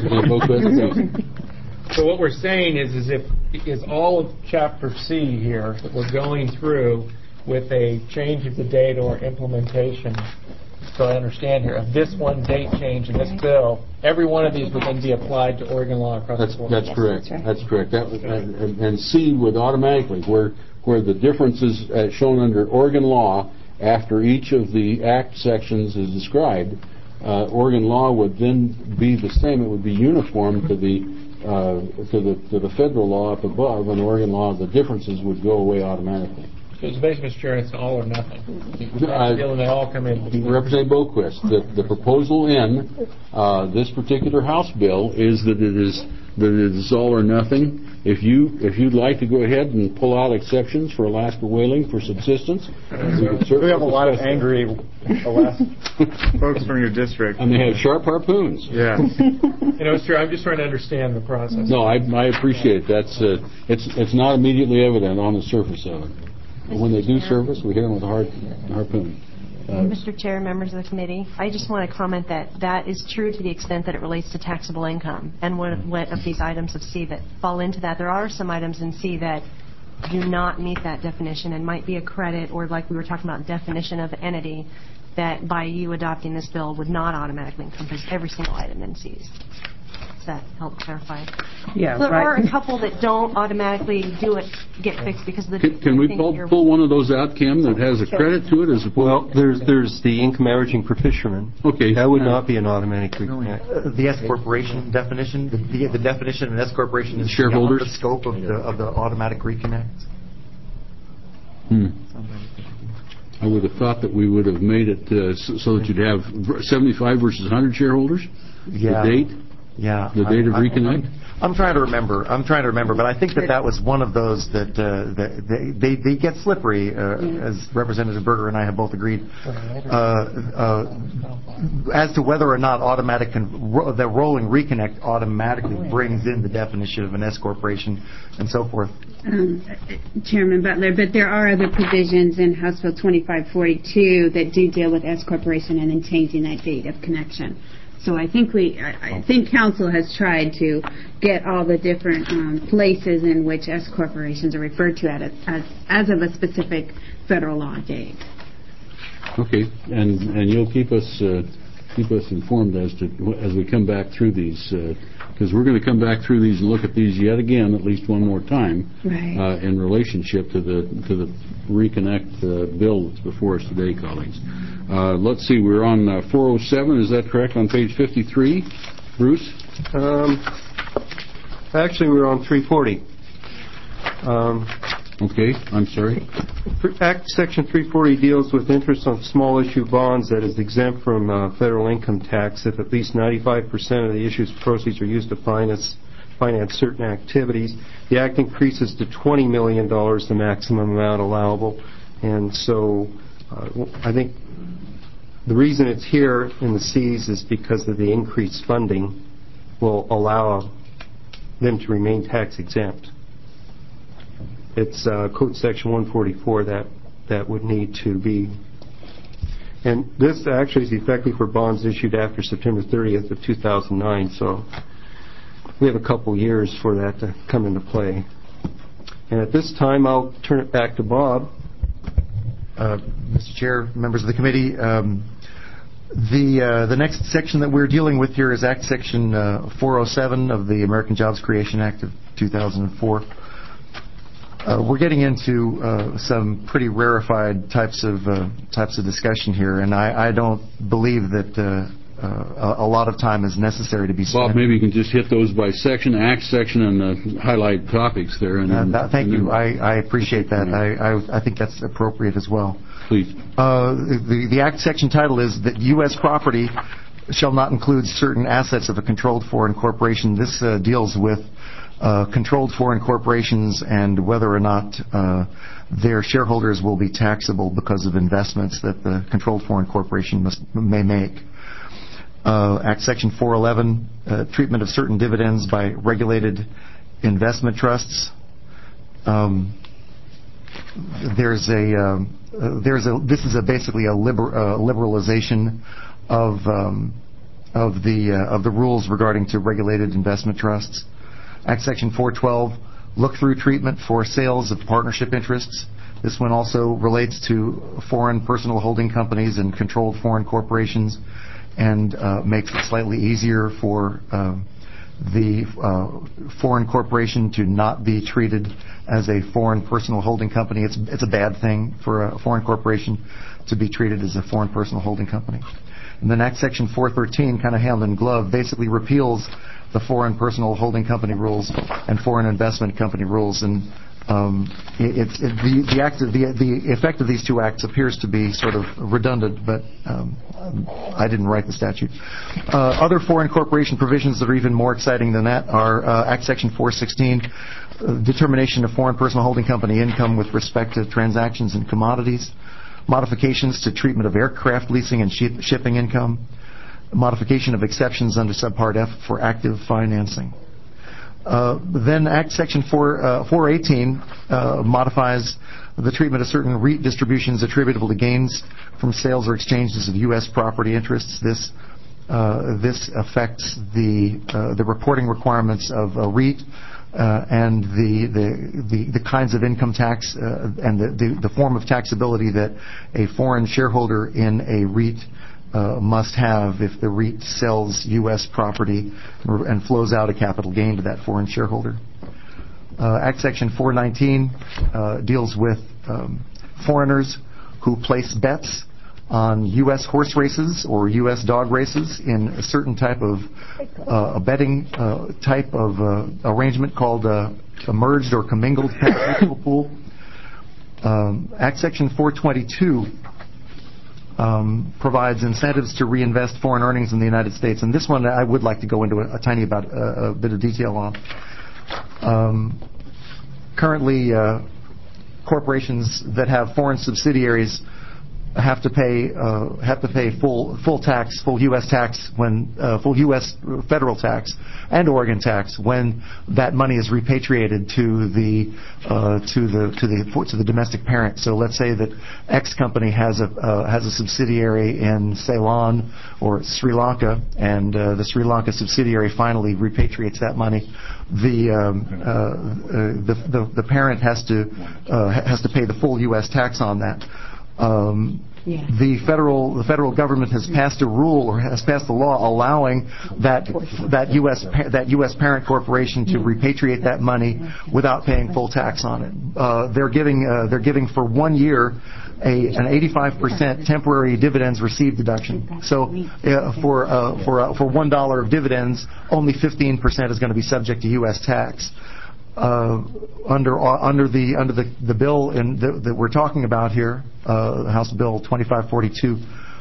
So what we're saying is, is if is all of Chapter C here that we're going through with a change of the date or implementation. So I understand here, of this one date change in this bill, every one of these would then be applied to Oregon law across that's, the board. That's yes, correct. That's, right. that's correct. That, and, and C would automatically, where where the differences uh, shown under Oregon law after each of the Act sections is described, uh, Oregon law would then be the same. It would be uniform to the uh, to the to the federal law up above, and Oregon law, the differences would go away automatically. So it's basically, Mister Chair, it's an all or nothing. Uh, they all come in. Representative Boquist, the, the proposal in uh, this particular House bill is that it is that it is all or nothing. If you if you'd like to go ahead and pull out exceptions for Alaska whaling for subsistence, we, we have a lot of angry Alaska folks from your district, and they have sharp harpoons. Yeah. You know, Mister Chair, I'm just trying to understand the process. No, I, I appreciate it. That's uh, it's it's not immediately evident on the surface of it. But when they do service, we hit them with a hard harpoon. Uh, Mister Chair, members of the committee, I just want to comment that that is true to the extent that it relates to taxable income. And what, what of these items of C that fall into that, there are some items in C that do not meet that definition and might be a credit, or like we were talking about, definition of entity, that by you adopting this bill would not automatically encompass every single item in C's. That help clarify. Yeah, there right. are a couple that don't automatically do it, get fixed because of the. Can, can we pull, pull one of those out, Kim, that has a credit to it as opposed? Well, there's there's the income averaging per fisherman. Okay, that would not be an automatic reconnect. Uh, the S corporation definition, the, the, the definition of an S corporation is shareholders. The scope of the of the automatic reconnect. Hmm. I would have thought that we would have made it uh, so, so that you'd have seventy-five versus one hundred shareholders. Yeah. The date. Yeah. The date of I'm- reconnect? I'm, I'm trying to remember. I'm trying to remember, but I think that that was one of those that, uh, that they, they they get slippery, uh, as Representative Berger and I have both agreed, uh, uh, as to whether or not automatic con- ro- the rolling reconnect automatically brings in the definition of an S corporation and so forth. Um, Chairman Butler, but there are other provisions in House Bill twenty-five forty-two that do deal with S corporation and then changing that date of connection. So I think we, I, I think Council has tried to get all the different um, places in which S corporations are referred to as, as as of a specific federal law date. Okay, and and you'll keep us uh, keep us informed as to as we come back through these, because uh, we're going to come back through these and look at these yet again, at least one more time, right. uh, in relationship to the to the reconnect uh, bill that's before us today, colleagues. Uh, let's see, we're on uh, four oh seven. Is that correct? On page fifty-three, Bruce? Um, actually, we're on three forty. Um, okay, I'm sorry. Act Section three forty deals with interest on small issue bonds that is exempt from uh, federal income tax if at least ninety-five percent of the issue's proceeds are used to finance, finance certain activities. The Act increases to twenty million dollars the maximum amount allowable. And so uh, I think the reason it's here in the C's is because of the increased funding will allow them to remain tax exempt. It's uh, Code Section one forty-four that, that would need to be. And this actually is effective for bonds issued after September thirtieth of two thousand nine, so we have a couple years for that to come into play. And at this time, I'll turn it back to Bob. Uh, Mister Chair, members of the committee, um, the uh, the next section that we're dealing with here is Act Section uh, four oh seven of the American Jobs Creation Act of two thousand four. Uh, we're getting into uh, some pretty rarefied types of uh, types of discussion here, and I, I don't believe that uh, uh, a, a lot of time is necessary to be spent. Bob, maybe you can just hit those by section, Act section, and uh, highlight topics there. And uh, then, that, thank and you. I, I appreciate that. I, I I think that's appropriate as well. Please. Uh, the, the Act section title is that U S property shall not include certain assets of a controlled foreign corporation. This uh, deals with uh, controlled foreign corporations and whether or not uh, their shareholders will be taxable because of investments that the controlled foreign corporation must, may make. Uh, Act Section four eleven, uh, treatment of certain dividends by regulated investment trusts. Um, there's a um, uh, there's a this is a basically a liber, uh, liberalization of um, of the uh, of the rules regarding to regulated investment trusts. Act Section four twelve, look-through treatment for sales of partnership interests. This one also relates to foreign personal holding companies and controlled foreign corporations, and uh, makes it slightly easier for uh, the uh, foreign corporation to not be treated as a foreign personal holding company. It's it's a bad thing for a foreign corporation to be treated as a foreign personal holding company. And then Act Section four thirteen, kind of hand in glove, basically repeals the foreign personal holding company rules and foreign investment company rules. And um, it, it's it, the the act of the the effect of these two acts appears to be sort of redundant, but um, I didn't write the statute. Uh, other foreign corporation provisions that are even more exciting than that are uh, Act Section four sixteen, uh, determination of foreign personal holding company income with respect to transactions in commodities, modifications to treatment of aircraft leasing and ship, shipping income, modification of exceptions under Subpart F for active financing. Uh, then Act Section four eighteen uh, modifies the treatment of certain REIT distributions attributable to gains from sales or exchanges of U S property interests. This uh, this affects the uh, the reporting requirements of a REIT uh, and the, the the the kinds of income tax uh, and the, the the form of taxability that a foreign shareholder in a REIT Uh, must have if the REIT sells U S property and flows out a capital gain to that foreign shareholder. Uh, Act Section four nineteen uh, deals with um, foreigners who place bets on U S horse races or U S dog races in a certain type of uh, a betting uh, type of uh, arrangement called uh, a merged or commingled capital pool. Um, Act Section four twenty-two um, provides incentives to reinvest foreign earnings in the United States. And this one I would like to go into a, a tiny about uh, a bit of detail on. Um, currently, uh, corporations that have foreign subsidiaries have to pay uh, have to pay full full tax, full U S tax when uh, full U S federal tax and Oregon tax when that money is repatriated to the uh, to the to the to the domestic parent. So let's say that X company has a uh, has a subsidiary in Ceylon or Sri Lanka, and uh, the Sri Lanka subsidiary finally repatriates that money. The, um, uh, uh, the the the parent has to uh, has to pay the full U S tax on that. Um, yeah. The federal the federal government has passed a rule or has passed a law allowing that that U S that U S parent corporation to repatriate that money without paying full tax on it. Uh, they're giving uh, they're giving for one year a an eighty-five percent temporary dividends received deduction. So uh, for uh, for uh, for one dollar of dividends, only fifteen percent is going to be subject to U S tax. Uh, under uh, under the under the, the bill in the, that we're talking about here, uh, House Bill twenty-five forty-two,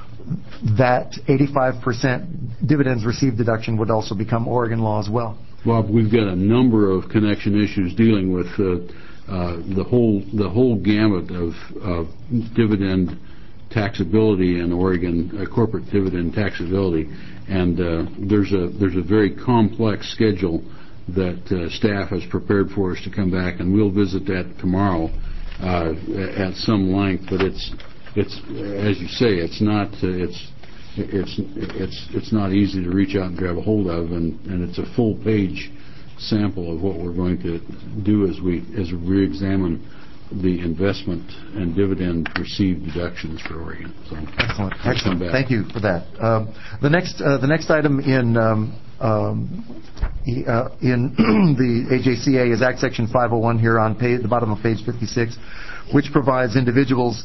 that eighty-five percent dividends received deduction would also become Oregon law as well. Bob, we've got a number of connection issues dealing with uh, uh, the whole the whole gamut of, of dividend taxability in Oregon, uh, corporate dividend taxability, and uh, there's a there's a very complex schedule that uh, staff has prepared for us to come back, and we'll visit that tomorrow uh, at some length. But it's it's as you say, it's not uh, it's it's it's it's not easy to reach out and grab a hold of, and, and it's a full page sample of what we're going to do as we as we re-examine the investment and dividend received deductions for Oregon. So excellent, excellent. Thank you for that. Um, the next uh, the next item in um, Um, uh, in the A J C A is Act Section five oh one here on page, the bottom of page fifty-six, which provides individuals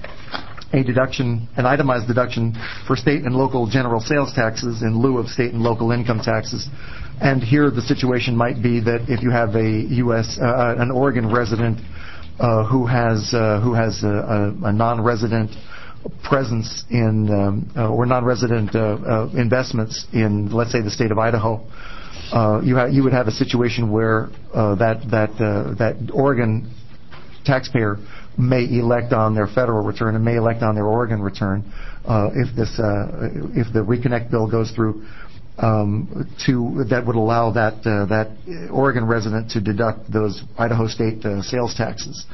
a deduction, an itemized deduction for state and local general sales taxes in lieu of state and local income taxes. And here the situation might be that if you have a U S, uh, an Oregon resident uh, who has uh, who has a, a, a non-resident presence in um, uh, or non-resident uh, uh, investments in, let's say, the state of Idaho, uh, you ha- you would have a situation where uh, that that uh, that Oregon taxpayer may elect on their federal return and may elect on their Oregon return uh, if this uh, if the Reconnect bill goes through. Um, to that would allow that uh, that Oregon resident to deduct those Idaho state uh, sales taxes.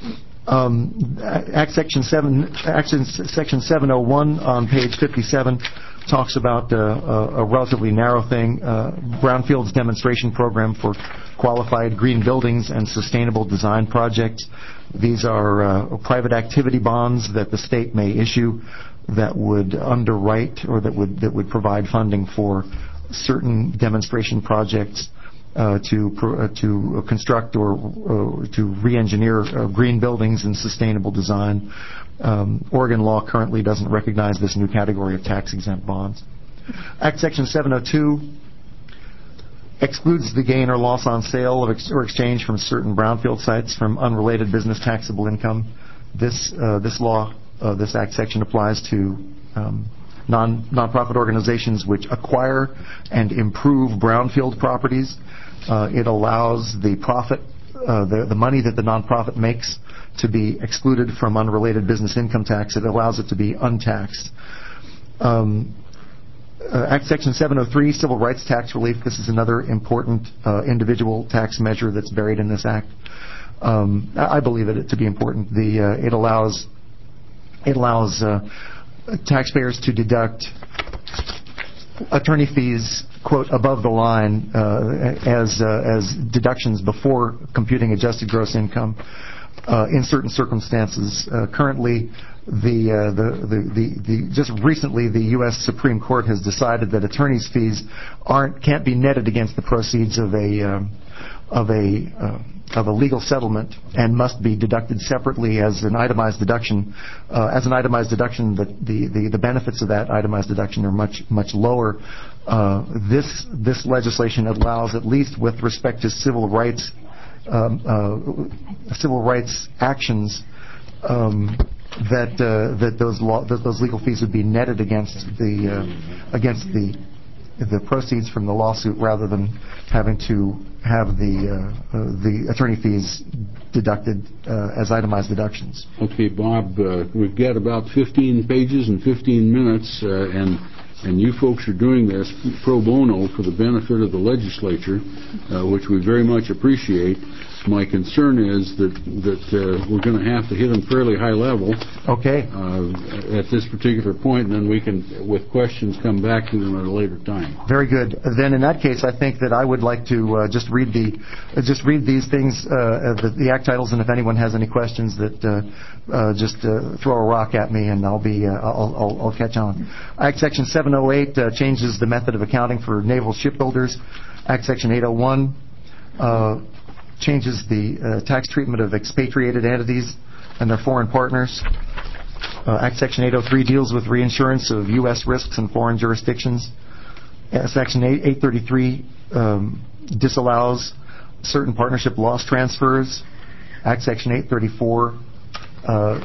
Um, Act Section seven, Act Section seven oh one on page fifty-seven talks about uh, a, a relatively narrow thing, uh, Brownfield's demonstration program for qualified green buildings and sustainable design projects. These are uh, private activity bonds that the state may issue that would underwrite or that would that would provide funding for certain demonstration projects. Uh, to uh, to construct or uh, to re-engineer uh, green buildings and sustainable design. Um, Oregon law currently doesn't recognize this new category of tax-exempt bonds. Act Section seven oh two excludes the gain or loss on sale of ex- or exchange from certain brownfield sites from unrelated business taxable income. This uh, this law, uh, this Act section applies to um, non nonprofit organizations which acquire and improve brownfield properties. Uh, it allows the profit, uh, the, the money that the nonprofit makes to be excluded from unrelated business income tax. It allows it to be untaxed. Um, uh, Act Section seven oh three, Civil Rights Tax Relief. This is another important uh, individual tax measure that's buried in this act. Um, I believe it to be important. The uh, it allows it allows uh, taxpayers to deduct attorney fees, quote, above the line uh, as uh, as deductions before computing adjusted gross income uh, in certain circumstances. Uh, currently, the, uh, the, the the the just recently the U S Supreme Court has decided that attorneys' fees aren't can't be netted against the proceeds of a um, of a uh, of a legal settlement and must be deducted separately as an itemized deduction. Uh, as an itemized deduction, the, the, the, the benefits of that itemized deduction are much much lower. Uh, this this legislation allows, at least with respect to civil rights um, uh, civil rights actions, um, that uh, that those law, that those legal fees would be netted against the uh, against the the proceeds from the lawsuit, rather than having to have the uh, uh, the attorney fees deducted uh, as itemized deductions. Okay, Bob, uh, we've got about fifteen pages and fifteen minutes, uh, and and you folks are doing this pro bono for the benefit of the legislature, uh, which we very much appreciate. My concern is that that uh, we're going to have to hit them fairly high level. Okay. Uh, at this particular point, and then we can, with questions, come back to them at a later time. Very good. Then, in that case, I think that I would like to uh, just read the uh, just read these things, uh, the, the act titles, and if anyone has any questions, that uh, uh, just uh, throw a rock at me, and I'll be uh, I'll, I'll, I'll catch on. Act Section seven oh eight uh, changes the method of accounting for naval shipbuilders. Act Section eight oh one. Uh, changes the uh, tax treatment of expatriated entities and their foreign partners. Uh, Act Section eight oh three deals with reinsurance of U S risks in foreign jurisdictions. Uh, Section eight thirty-three um, disallows certain partnership loss transfers. Act Section eight thirty-four uh, uh,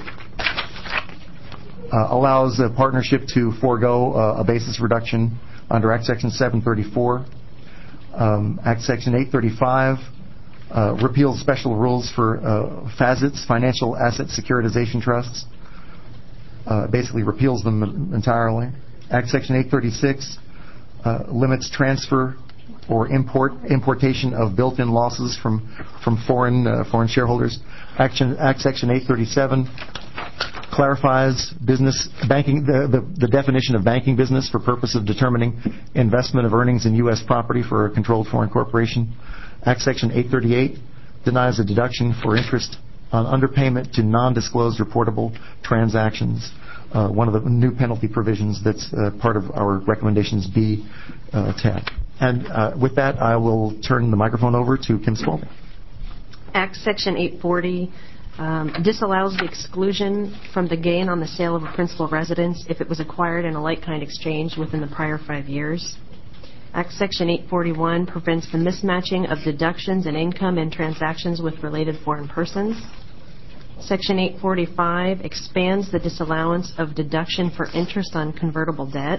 allows a partnership to forego uh, a basis reduction under Act Section seven thirty-four. Um, Act Section eight thirty-five Uh, repeals special rules for uh, F A S Its, Financial Asset Securitization Trusts. Uh, basically repeals them entirely. Act Section eight thirty-six uh, limits transfer or import importation of built-in losses from from foreign uh, foreign shareholders. Action, Act Section eight thirty-seven clarifies business banking the, the, the definition of banking business for purpose of determining investment of earnings in U S property for a controlled foreign corporation. Act Section eight thirty-eight denies a deduction for interest on underpayment to non-disclosed reportable transactions, uh, one of the new penalty provisions that's uh, part of our recommendations B uh, tab. And uh, with that, I will turn the microphone over to Kim Spaulding. Act Section eight forty um, disallows the exclusion from the gain on the sale of a principal residence if it was acquired in a like-kind exchange within the prior five years. Act Section eight forty-one prevents the mismatching of deductions and income in transactions with related foreign persons. Section eight forty-five expands the disallowance of deduction for interest on convertible debt.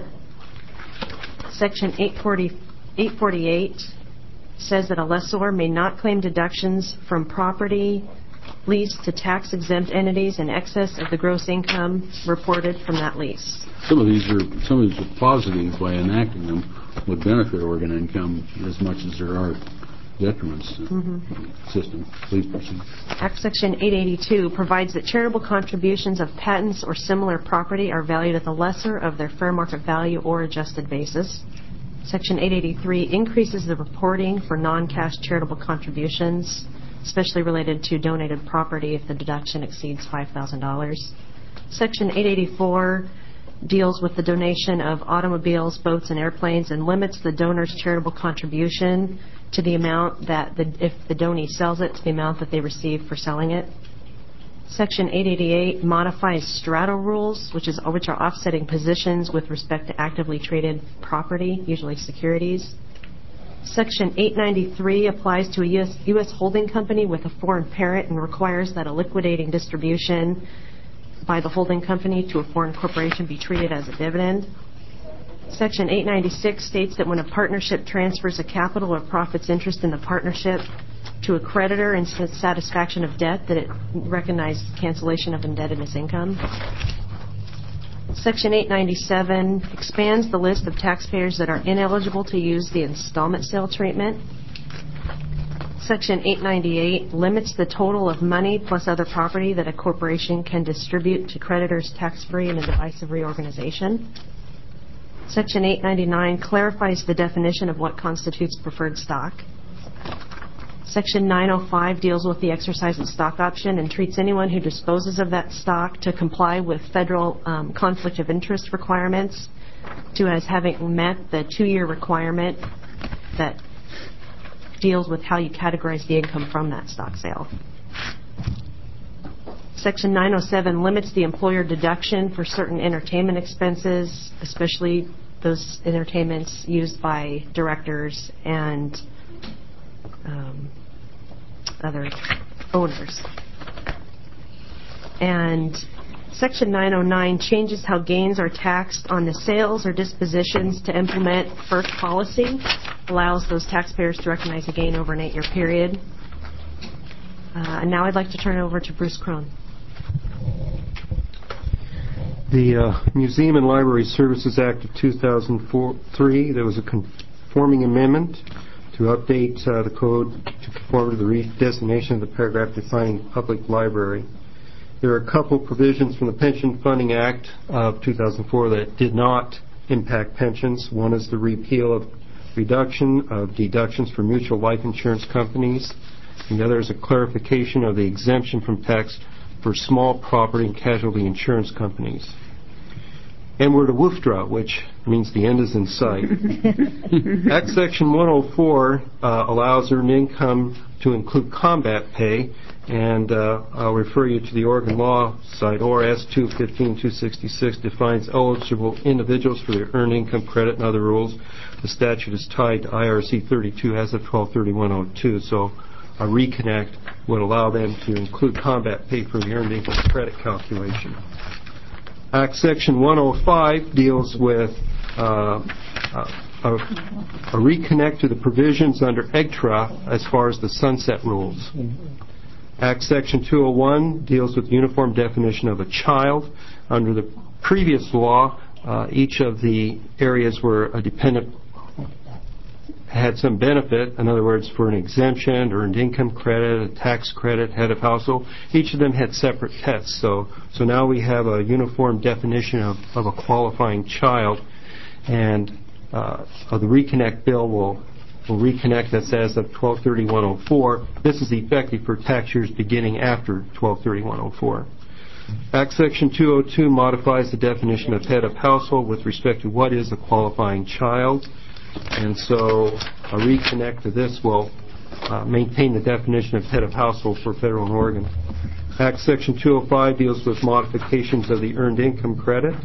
Section eight forty-eight says that a lessor may not claim deductions from property leased to tax-exempt entities in excess of the gross income reported from that lease. Some of these are some of these are positive by enacting them would benefit Oregon income as much as there are detriments to mm-hmm. the system. Please proceed. Act Section eight eighty-two provides that charitable contributions of patents or similar property are valued at the lesser of their fair market value or adjusted basis. Section eight eighty-three increases the reporting for non-cash charitable contributions, especially related to donated property if the deduction exceeds five thousand dollars. Section eight eighty-four deals with the donation of automobiles, boats, and airplanes and limits the donor's charitable contribution to the amount that, the, if the donee sells it, to the amount that they receive for selling it. Section eight eighty-eight modifies straddle rules, which is which are offsetting positions with respect to actively traded property, usually securities. Section eight ninety-three applies to a U S, U S holding company with a foreign parent and requires that a liquidating distribution by the holding company to a foreign corporation be treated as a dividend. Section eight ninety-six states that when a partnership transfers a capital or profits interest in the partnership to a creditor in satisfaction of debt, that it recognizes cancellation of indebtedness income. Section eight ninety-seven expands the list of taxpayers that are ineligible to use the installment sale treatment. Section eight ninety-eight limits the total of money plus other property that a corporation can distribute to creditors tax-free in a device of reorganization. Section eight ninety-nine clarifies the definition of what constitutes preferred stock. Section nine oh five deals with the exercise of stock option and treats anyone who disposes of that stock to comply with federal um, conflict of interest requirements to as having met the two-year requirement that deals with how you categorize the income from that stock sale. Section nine oh seven limits the employer deduction for certain entertainment expenses, especially those entertainments used by directors and um, other owners. And Section nine oh nine changes how gains are taxed on the sales or dispositions to implement FERC policy, allows those taxpayers to recognize a gain over an eight-year period. Uh, and now I'd like to turn it over to Bruce Crone. The uh, Museum and Library Services Act of two thousand three, there was a conforming amendment to update uh, the code to conform to the redesignation of the paragraph defining public library. There are a couple provisions from the Pension Funding Act of two thousand four that did not impact pensions. One is the repeal of reduction of deductions for mutual life insurance companies. And the other is a clarification of the exemption from tax for small property and casualty insurance companies. And we're to W F D R A, which means the end is in sight. Act Section one oh four uh, allows earned income to include combat pay, and uh, I'll refer you to the Oregon law site. O R S two fifteen two sixty-six defines eligible individuals for their earned income credit and other rules. The statute is tied to I R C thirty-two as of twelve thirty-one oh two, so a reconnect would allow them to include combat pay for the earned income credit calculation. Act Section one oh five deals with uh, a, a reconnect to the provisions under E G T R A as far as the sunset rules. Act Section two oh one deals with the uniform definition of a child. Under the previous law, uh, each of the areas where a dependent had some benefit, in other words, for an exemption, earned income credit, a tax credit, head of household, each of them had separate tests. So so now we have a uniform definition of, of a qualifying child, and uh, uh, the Reconnect bill will, will reconnect this as of twelve thirty-one oh four. This is effective for tax years beginning after twelve thirty-one oh four. Act Section two oh two modifies the definition of head of household with respect to what is a qualifying child. And so a reconnect to this will uh, maintain the definition of head of household for federal and Oregon. Act Section two oh five deals with modifications of the earned income credit.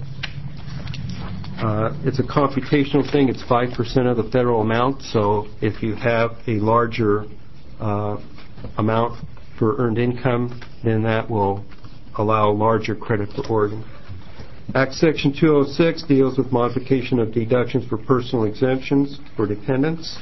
Uh, it's a computational thing. It's five percent of the federal amount. So if you have a larger uh, amount for earned income, then that will allow larger credit for Oregon. Act Section two oh six deals with modification of deductions for personal exemptions for dependents.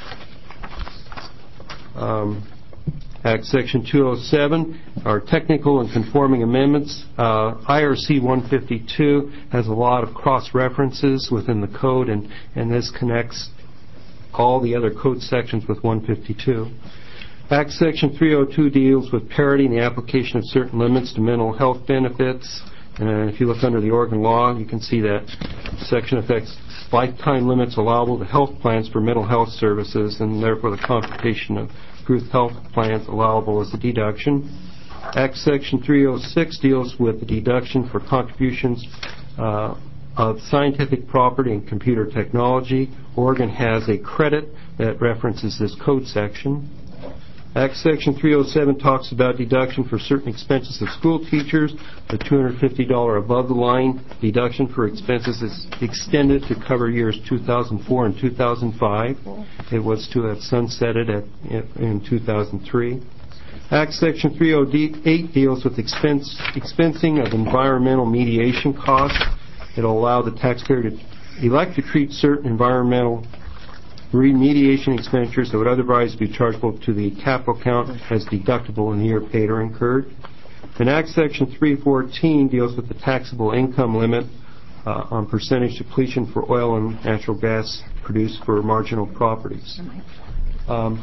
Um, Act Section two oh seven are technical and conforming amendments. Uh, I R C one fifty-two has a lot of cross-references within the code, and, and this connects all the other code sections with one fifty-two. Act Section three oh two deals with parity in the application of certain limits to mental health benefits. And if you look under the Oregon law, you can see that section affects lifetime limits allowable to health plans for mental health services, and therefore the computation of group health plans allowable as a deduction. Act Section three oh six deals with the deduction for contributions uh, of scientific property and computer technology. Oregon has a credit that references this code section. Act Section three oh seven talks about deduction for certain expenses of school teachers. The two hundred fifty dollars above-the-line deduction for expenses is extended to cover years two thousand four and two thousand five. It was to have sunsetted at, in two thousand three. Act Section three oh eight deals with expense, expensing of environmental mediation costs. It will allow the taxpayer to elect to treat certain environmental remediation expenditures that would otherwise be chargeable to the capital account as deductible in the year paid or incurred. And Act Section three fourteen deals with the taxable income limit uh, on percentage depletion for oil and natural gas produced for marginal properties. Um,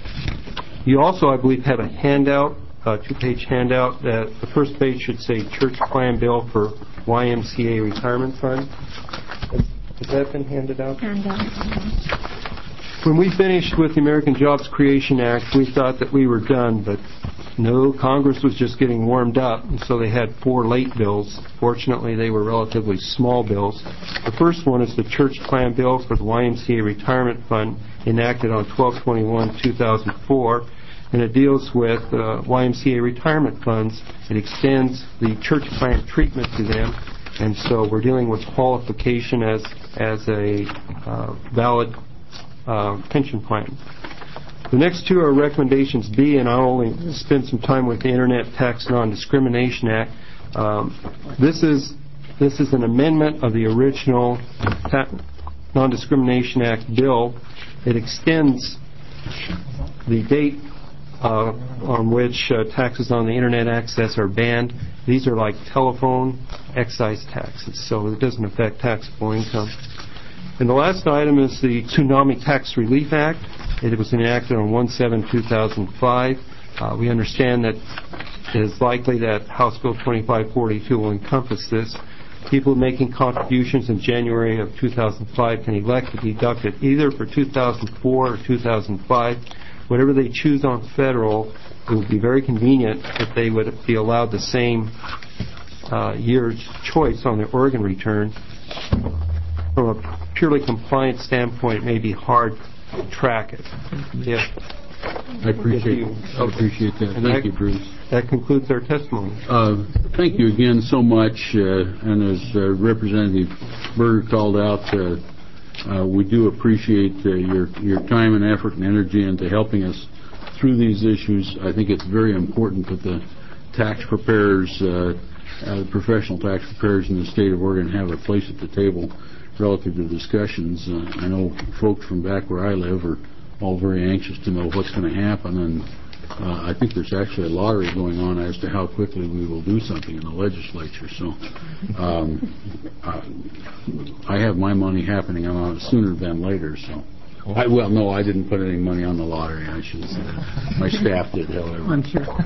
you also, I believe, have a handout, a two-page handout. That the first page should say Church Plan Bill for Y M C A Retirement Fund. Has, has that been handed out? Handout. When we finished with the American Jobs Creation Act, we thought that we were done, but no, Congress was just getting warmed up, and so they had four late bills. Fortunately, they were relatively small bills. The first one is the Church Plan Bill for the Y M C A Retirement Fund, enacted on twelve twenty-one two thousand four, and it deals with uh, Y M C A retirement funds. It extends the church plan treatment to them, and so we're dealing with qualification as, as a uh, valid Uh, pension plan. The next two are recommendations B, and I'll only spend some time with the Internet Tax Non-Discrimination Act. Um, This is, this is an amendment of the original Ta- Non-Discrimination Act bill. It extends the date uh, on which uh, taxes on the Internet access are banned. These are like telephone excise taxes, so it doesn't affect taxable income. And the last item is the Tsunami Tax Relief Act. It was enacted on one seven two thousand five. Uh, we understand that it is likely that House Bill twenty-five forty-two will encompass this. People making contributions in January of two thousand five can elect to deduct it either for two thousand four or two thousand five. Whatever they choose on federal, it would be very convenient if they would be allowed the same uh, year's choice on their Oregon return. From a purely compliance standpoint, it may be hard to track it. If, I appreciate, you, I appreciate that. And Thank that, you, Bruce. That concludes our testimony. Uh, thank you again so much. Uh, and as uh, Representative Berger called out, uh, uh, we do appreciate uh, your your time and effort and energy into helping us through these issues. I think it's very important that the tax preparers, uh, uh, the professional tax preparers in the state of Oregon have a place at the table relative to discussions. Uh, I know folks from back where I live are all very anxious to know what's going to happen, and uh, I think there's actually a lottery going on as to how quickly we will do something in the legislature. So um, I, I have my money happening on it sooner than later. So, I, well, no, I didn't put any money on the lottery. I should say that. My staff did, however. I'm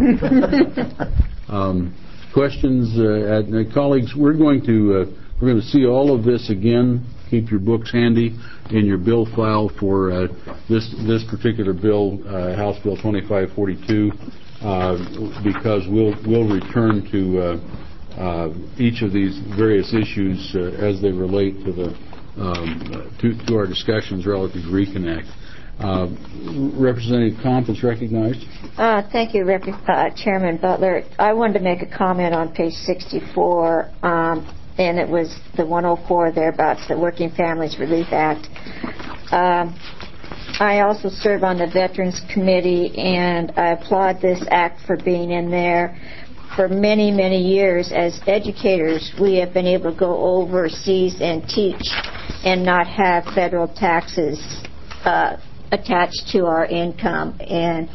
sure. um, questions, uh, at, uh, colleagues? We're going to uh, we're going to see all of this again. Keep your books handy in your bill file for uh, this this particular bill, uh, House Bill twenty-five forty-two, uh, because we'll we'll return to uh, uh, each of these various issues uh, as they relate to the um, to, to our discussions relative to Reconnect. Uh, Representative Comp is recognized. Uh, thank you, Rep- uh, Chairman Butler. I wanted to make a comment on page sixty-four. Um, and it was the one oh four thereabouts, the Working Families Relief Act. Um, I also serve on the Veterans Committee, and I applaud this act for being in there. For many, many years, as educators, we have been able to go overseas and teach and not have federal taxes uh, attached to our income. And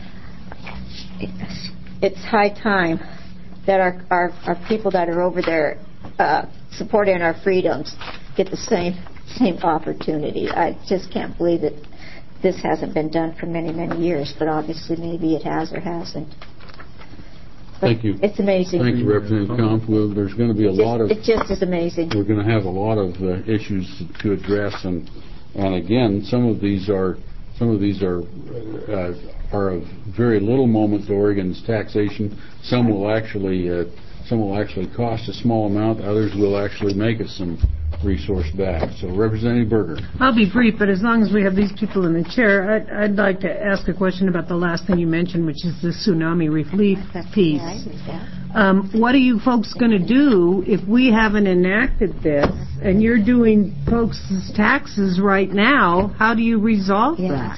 it's high time that our, our, our people that are over there Uh, supporting our freedoms get the same same opportunity. I just can't believe that this hasn't been done for many, many years, but obviously maybe it has or hasn't. But Thank you. It's amazing. Thank you, Representative Comp. Well, there's going to be a It just, lot of... it just is amazing. We're going to have a lot of uh, issues to address, and and again, some of these are some of these are uh, are of very little moment to Oregon's taxation. Some will actually... Uh, Some will actually cost a small amount. Others will actually make us some resource back. So, Representative Berger. I'll be brief, but as long as we have these people in the chair, I'd, I'd like to ask a question about the last thing you mentioned, which is the tsunami relief piece. Um, what are you folks going to do if we haven't enacted this and you're doing folks' taxes right now? How do you resolve Yeah. that?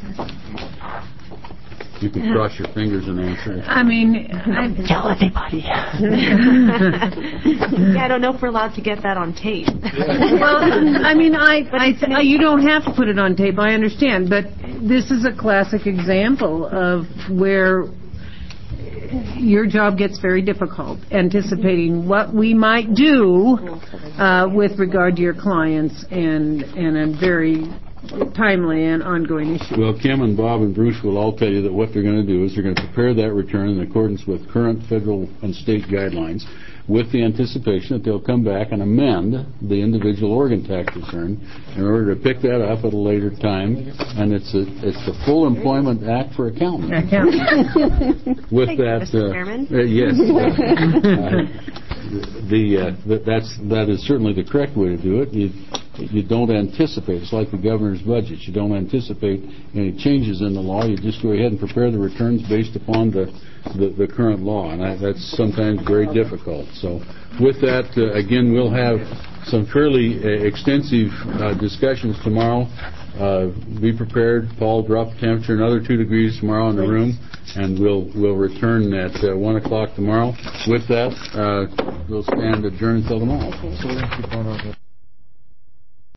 You can cross your fingers and answer. I mean, I Tell everybody. Yeah, I don't know if we're allowed to get that on tape. well, I mean, I, I, I, you don't have to put it on tape. I understand, but this is a classic example of where your job gets very difficult, anticipating what we might do uh, with regard to your clients, and and a very timely and ongoing issue. Well, Kim and Bob and Bruce will all tell you that what they're going to do is they're going to prepare that return in accordance with current federal and state guidelines, with the anticipation that they'll come back and amend the individual Oregon tax return in order to pick that up at a later time. And it's a it's the Full Employment Act for accountants. Accountants. With Thank that, you, Mister uh, Chairman. uh, yes, uh, the uh, that, that's that is certainly the correct way to do it. You, You don't anticipate. It's like the governor's budget. You don't anticipate any changes in the law. You just go ahead and prepare the returns based upon the the, the current law, and I, that's sometimes very difficult. So, with that, uh, again, we'll have some fairly uh, extensive uh, discussions tomorrow. Uh, be prepared. Paul, drop the temperature another two degrees tomorrow in the room, and we'll we'll return at uh, one o'clock tomorrow. With that, uh, we'll stand adjourned until tomorrow.